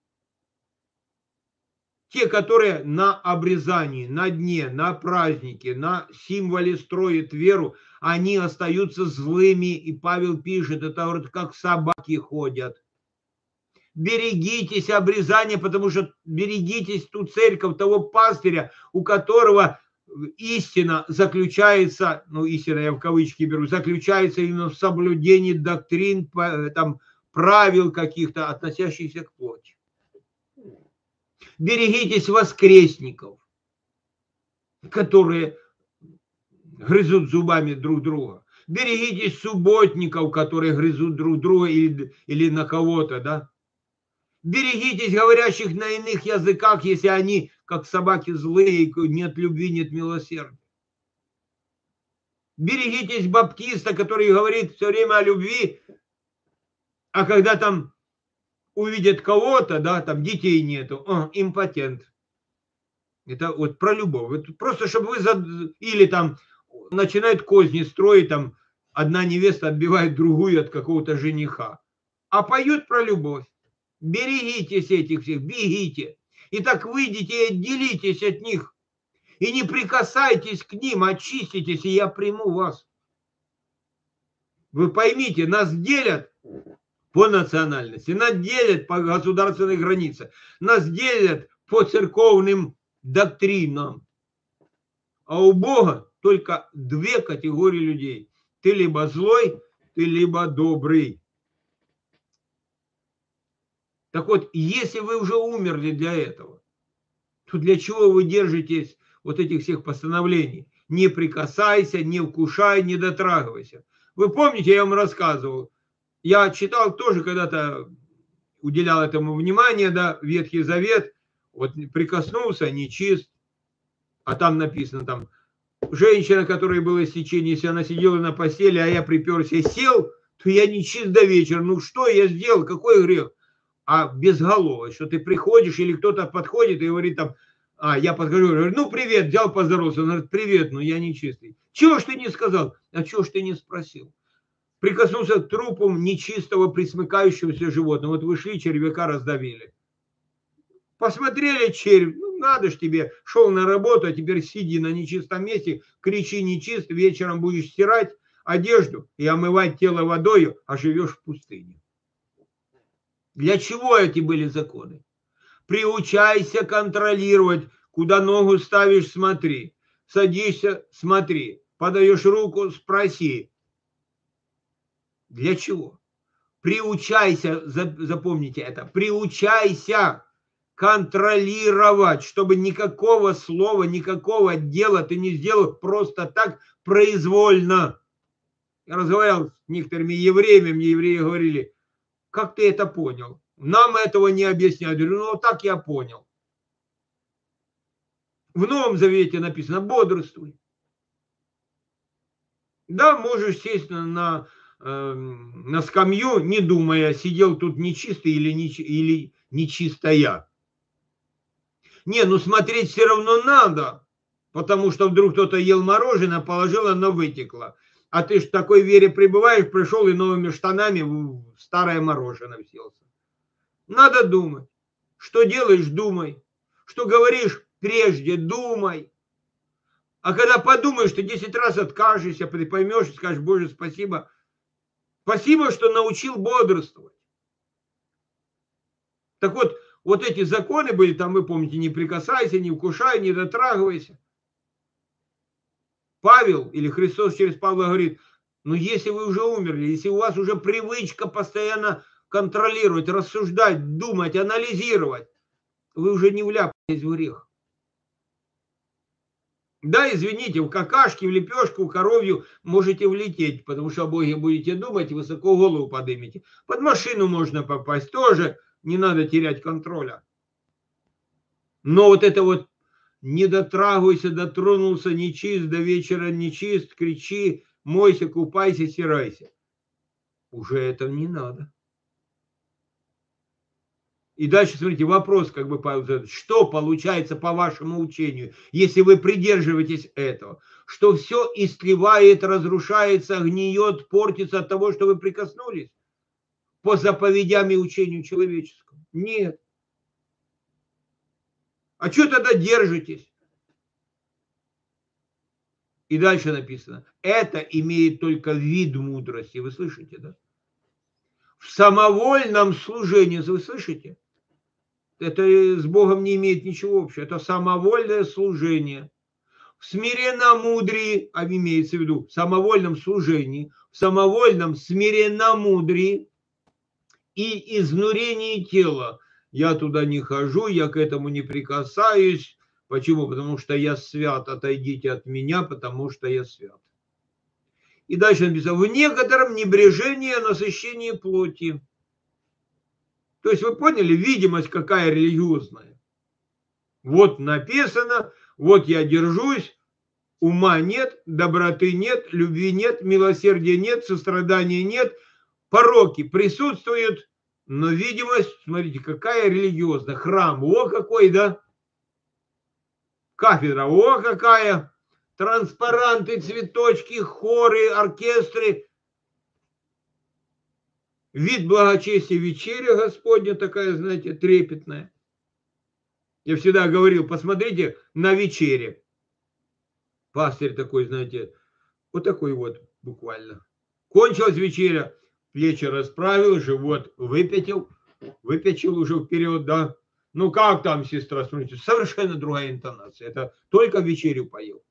Те, которые на обрезании, на дне, на празднике, на символе строят веру, они остаются злыми. И Павел пишет, это вот как собаки ходят. Берегитесь обрезания, потому что берегитесь ту церковь, того пастыря, у которого истина заключается, ну истина я в кавычки беру, заключается именно в соблюдении доктрин, там, правил каких-то, относящихся к плоти. Берегитесь воскресников, которые грызут зубами друг друга. Берегитесь субботников, которые грызут друг друга или на кого-то, да. Берегитесь говорящих на иных языках, если они, как собаки злые, нет любви, нет милосердия. Берегитесь баптиста, который говорит все время о любви, а когда там увидят кого-то, да, там детей нету, импотент. Это вот про любовь. Это просто чтобы вы или там начинают козни строить, там одна невеста отбивает другую от какого-то жениха, а поют про любовь. Берегитесь этих всех, бегите. Итак, выйдите и отделитесь от них. И не прикасайтесь к ним, очиститесь, и я приму вас. Вы поймите, нас делят по национальности, нас делят по государственной границе, нас делят по церковным доктринам. А у Бога только две категории людей. Ты либо злой, ты либо добрый. Так вот, если вы уже умерли для этого, то для чего вы держитесь вот этих всех постановлений? Не прикасайся, не вкушай, не дотрагивайся. Вы помните, я вам рассказывал, я читал тоже когда-то, уделял этому внимание, да, Ветхий Завет, вот прикоснулся, нечист, а там написано, там, женщина, которая была сечение, если она сидела на постели, а я приперся и сел, то я нечист до вечера. Ну что я сделал, какой грех? А безголовый, что ты приходишь или кто-то подходит и говорит там, я подхожу, говорю, ну привет, взял поздоровался, он говорит, привет, ну я нечистый. Чего ж ты не сказал? А чего ж ты не спросил? Прикоснулся к трупу нечистого присмыкающегося животного, вот вышли, червяка раздавили. Посмотрели червь, ну надо ж тебе, шел на работу, а теперь сиди на нечистом месте, кричи нечист, вечером будешь стирать одежду и омывать тело водою, а живешь в пустыне. Для чего эти были законы? Приучайся контролировать, куда ногу ставишь, смотри, садишься, смотри, подаешь руку, спроси. Для чего? Приучайся, запомните это, приучайся контролировать, чтобы никакого слова, никакого дела ты не сделал просто так произвольно. Я разговаривал с некоторыми евреями, мне евреи говорили, как ты это понял? Нам этого не объясняют. Я говорю, ну так я понял. В Новом Завете написано, бодрствуй. Да, можешь сесть на скамью, не думая, сидел тут нечистый или нечистая. Не, ну смотреть все равно надо, потому что вдруг кто-то ел мороженое, положил, оно вытекло. А ты ж в такой вере пребываешь, пришел и новыми штанами в старое мороженое вселся. Надо думать. Что делаешь, думай. Что говоришь, прежде думай. А когда подумаешь, ты 10 раз откажешься, ты поймешь и скажешь, Боже, спасибо, Спасибо, что научил бодрствовать. Так вот, вот эти законы были, там вы помните, не прикасайся, не вкушай, не дотрагивайся. Павел или Христос через Павла говорит, ну если вы уже умерли, если у вас уже привычка постоянно контролировать, рассуждать, думать, анализировать, вы уже не вляпаетесь в грех. Да, извините, в какашке, в лепешку, в коровью можете влететь, потому что о Боге будете думать и высоко голову поднимете. Под машину можно попасть тоже, не надо терять контроля. Но вот это вот не дотрагивайся, дотронулся, нечист, до вечера нечист, кричи, мойся, купайся, стирайся. Уже это не надо. И дальше, смотрите, вопрос, как бы, что получается по вашему учению, если вы придерживаетесь этого, что все истлевает, разрушается, гниет, портится от того, что вы прикоснулись по заповедям и учению человеческому? Нет. А что тогда держитесь? И дальше написано, это имеет только вид мудрости, вы слышите, да? В самовольном служении, вы слышите? Это с Богом не имеет ничего общего. Это самовольное служение. В смиренномудрии, а имеется в виду в самовольном служении, в самовольном смиренномудрии и изнурении тела. Я туда не хожу, я к этому не прикасаюсь. Почему? Потому что я свят. Отойдите от меня, потому что я свят. И дальше написано, в некотором небрежении насыщении плоти. То есть вы поняли, видимость какая религиозная. Вот написано, вот я держусь, ума нет, доброты нет, любви нет, милосердия нет, сострадания нет, пороки присутствуют, но видимость, смотрите, какая религиозная. Храм, о какой, да? Кафедра, о какая! Транспаранты, цветочки, хоры, оркестры. Вид благочестия, вечеря Господня такая, знаете, трепетная. Я всегда говорил, посмотрите на вечере. Пастырь такой, знаете, вот такой вот буквально. Кончилась вечеря, плечи расправил, живот выпятил уже вперед, да. Ну как там, сестра, смотрите, совершенно другая интонация. Это только вечерю поел.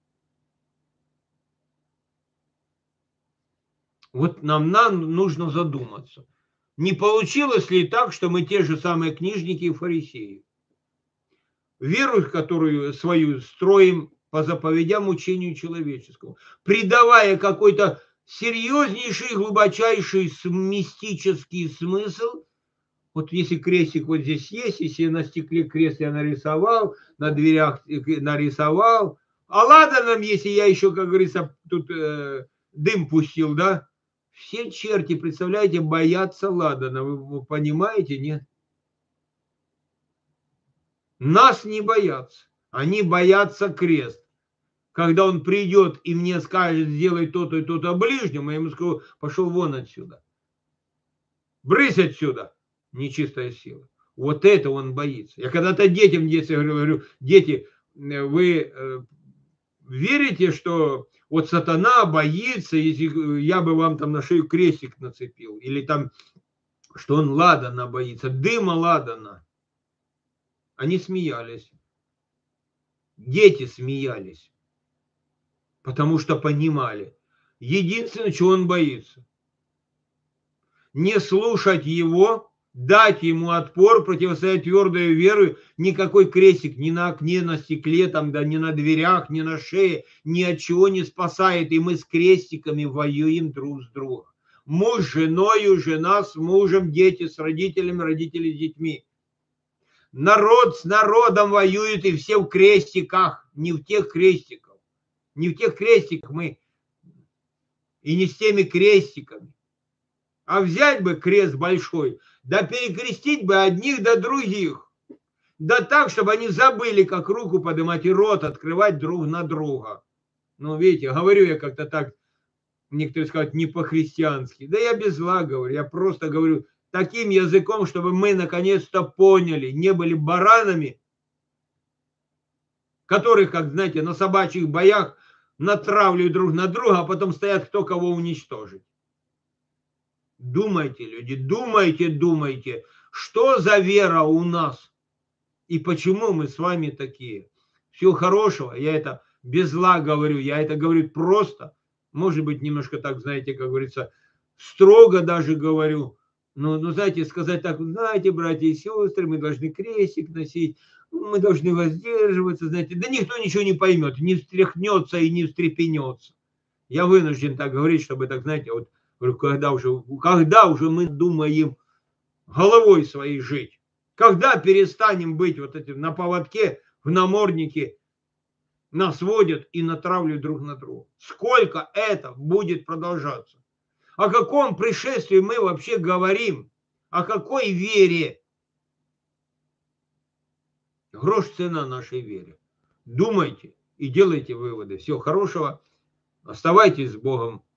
Вот нам нужно задуматься. Не получилось ли так, что мы те же самые книжники и фарисеи? Веру, которую свою строим по заповедям учению человеческому, придавая какой-то серьезнейший, глубочайший мистический смысл. Вот если крестик вот здесь есть, если на стекле крест я нарисовал, на дверях нарисовал, а ладно нам, если я еще, как говорится, тут дым пустил, да? Все черти, представляете, боятся ладана, вы понимаете, нет? Нас не боятся, они боятся крест. Когда он придет и мне скажет, сделай то-то и то-то ближнему, я ему скажу, пошел вон отсюда. Брысь отсюда, нечистая сила. Вот это он боится. Я когда-то детям в детстве говорю, дети, вы верите, что вот сатана боится, если я бы вам там на шею крестик нацепил, или там, что он ладана боится, дыма ладана. Они смеялись. Дети смеялись, потому что понимали. Единственное, чего он боится. Не слушать его, дать ему отпор, противостоять твердой верой, никакой крестик ни на окне, на стекле, там, да, ни на дверях, ни на шее, ни от чего не спасает. И мы с крестиками воюем друг с другом. Муж с женой, жена с мужем, дети с родителями, родители с детьми. Народ с народом воюет, и все в крестиках, не в тех крестиках. Не в тех крестиках мы, и не с теми крестиками. А взять бы крест большой, да перекрестить бы одних до других. Да так, чтобы они забыли, как руку поднимать и рот открывать друг на друга. Ну, видите, говорю я как-то так, некоторые скажут, не по-христиански. Да я без зла говорю, я просто говорю таким языком, чтобы мы наконец-то поняли, не были баранами, которых, как знаете, на собачьих боях натравливают друг на друга, а потом стоят, кто кого уничтожить. Думайте, люди, думайте, что за вера у нас и почему мы с вами такие. Всего хорошего, я это без зла говорю, я это говорю просто, может быть, немножко так, знаете, как говорится, строго даже говорю, но знаете, сказать так, знаете, братья и сестры, мы должны крестик носить, мы должны воздерживаться, знаете, да никто ничего не поймет, не встряхнется и не встрепенется. Я вынужден так говорить, чтобы так, знаете, вот когда уже мы думаем головой своей жить, когда перестанем быть вот этим на поводке, в наморднике, нас водят и натравливают друг на друга. Сколько это будет продолжаться? О каком пришествии мы вообще говорим? О какой вере? Грош цена нашей вере. Думайте и делайте выводы. Всего хорошего. Оставайтесь с Богом.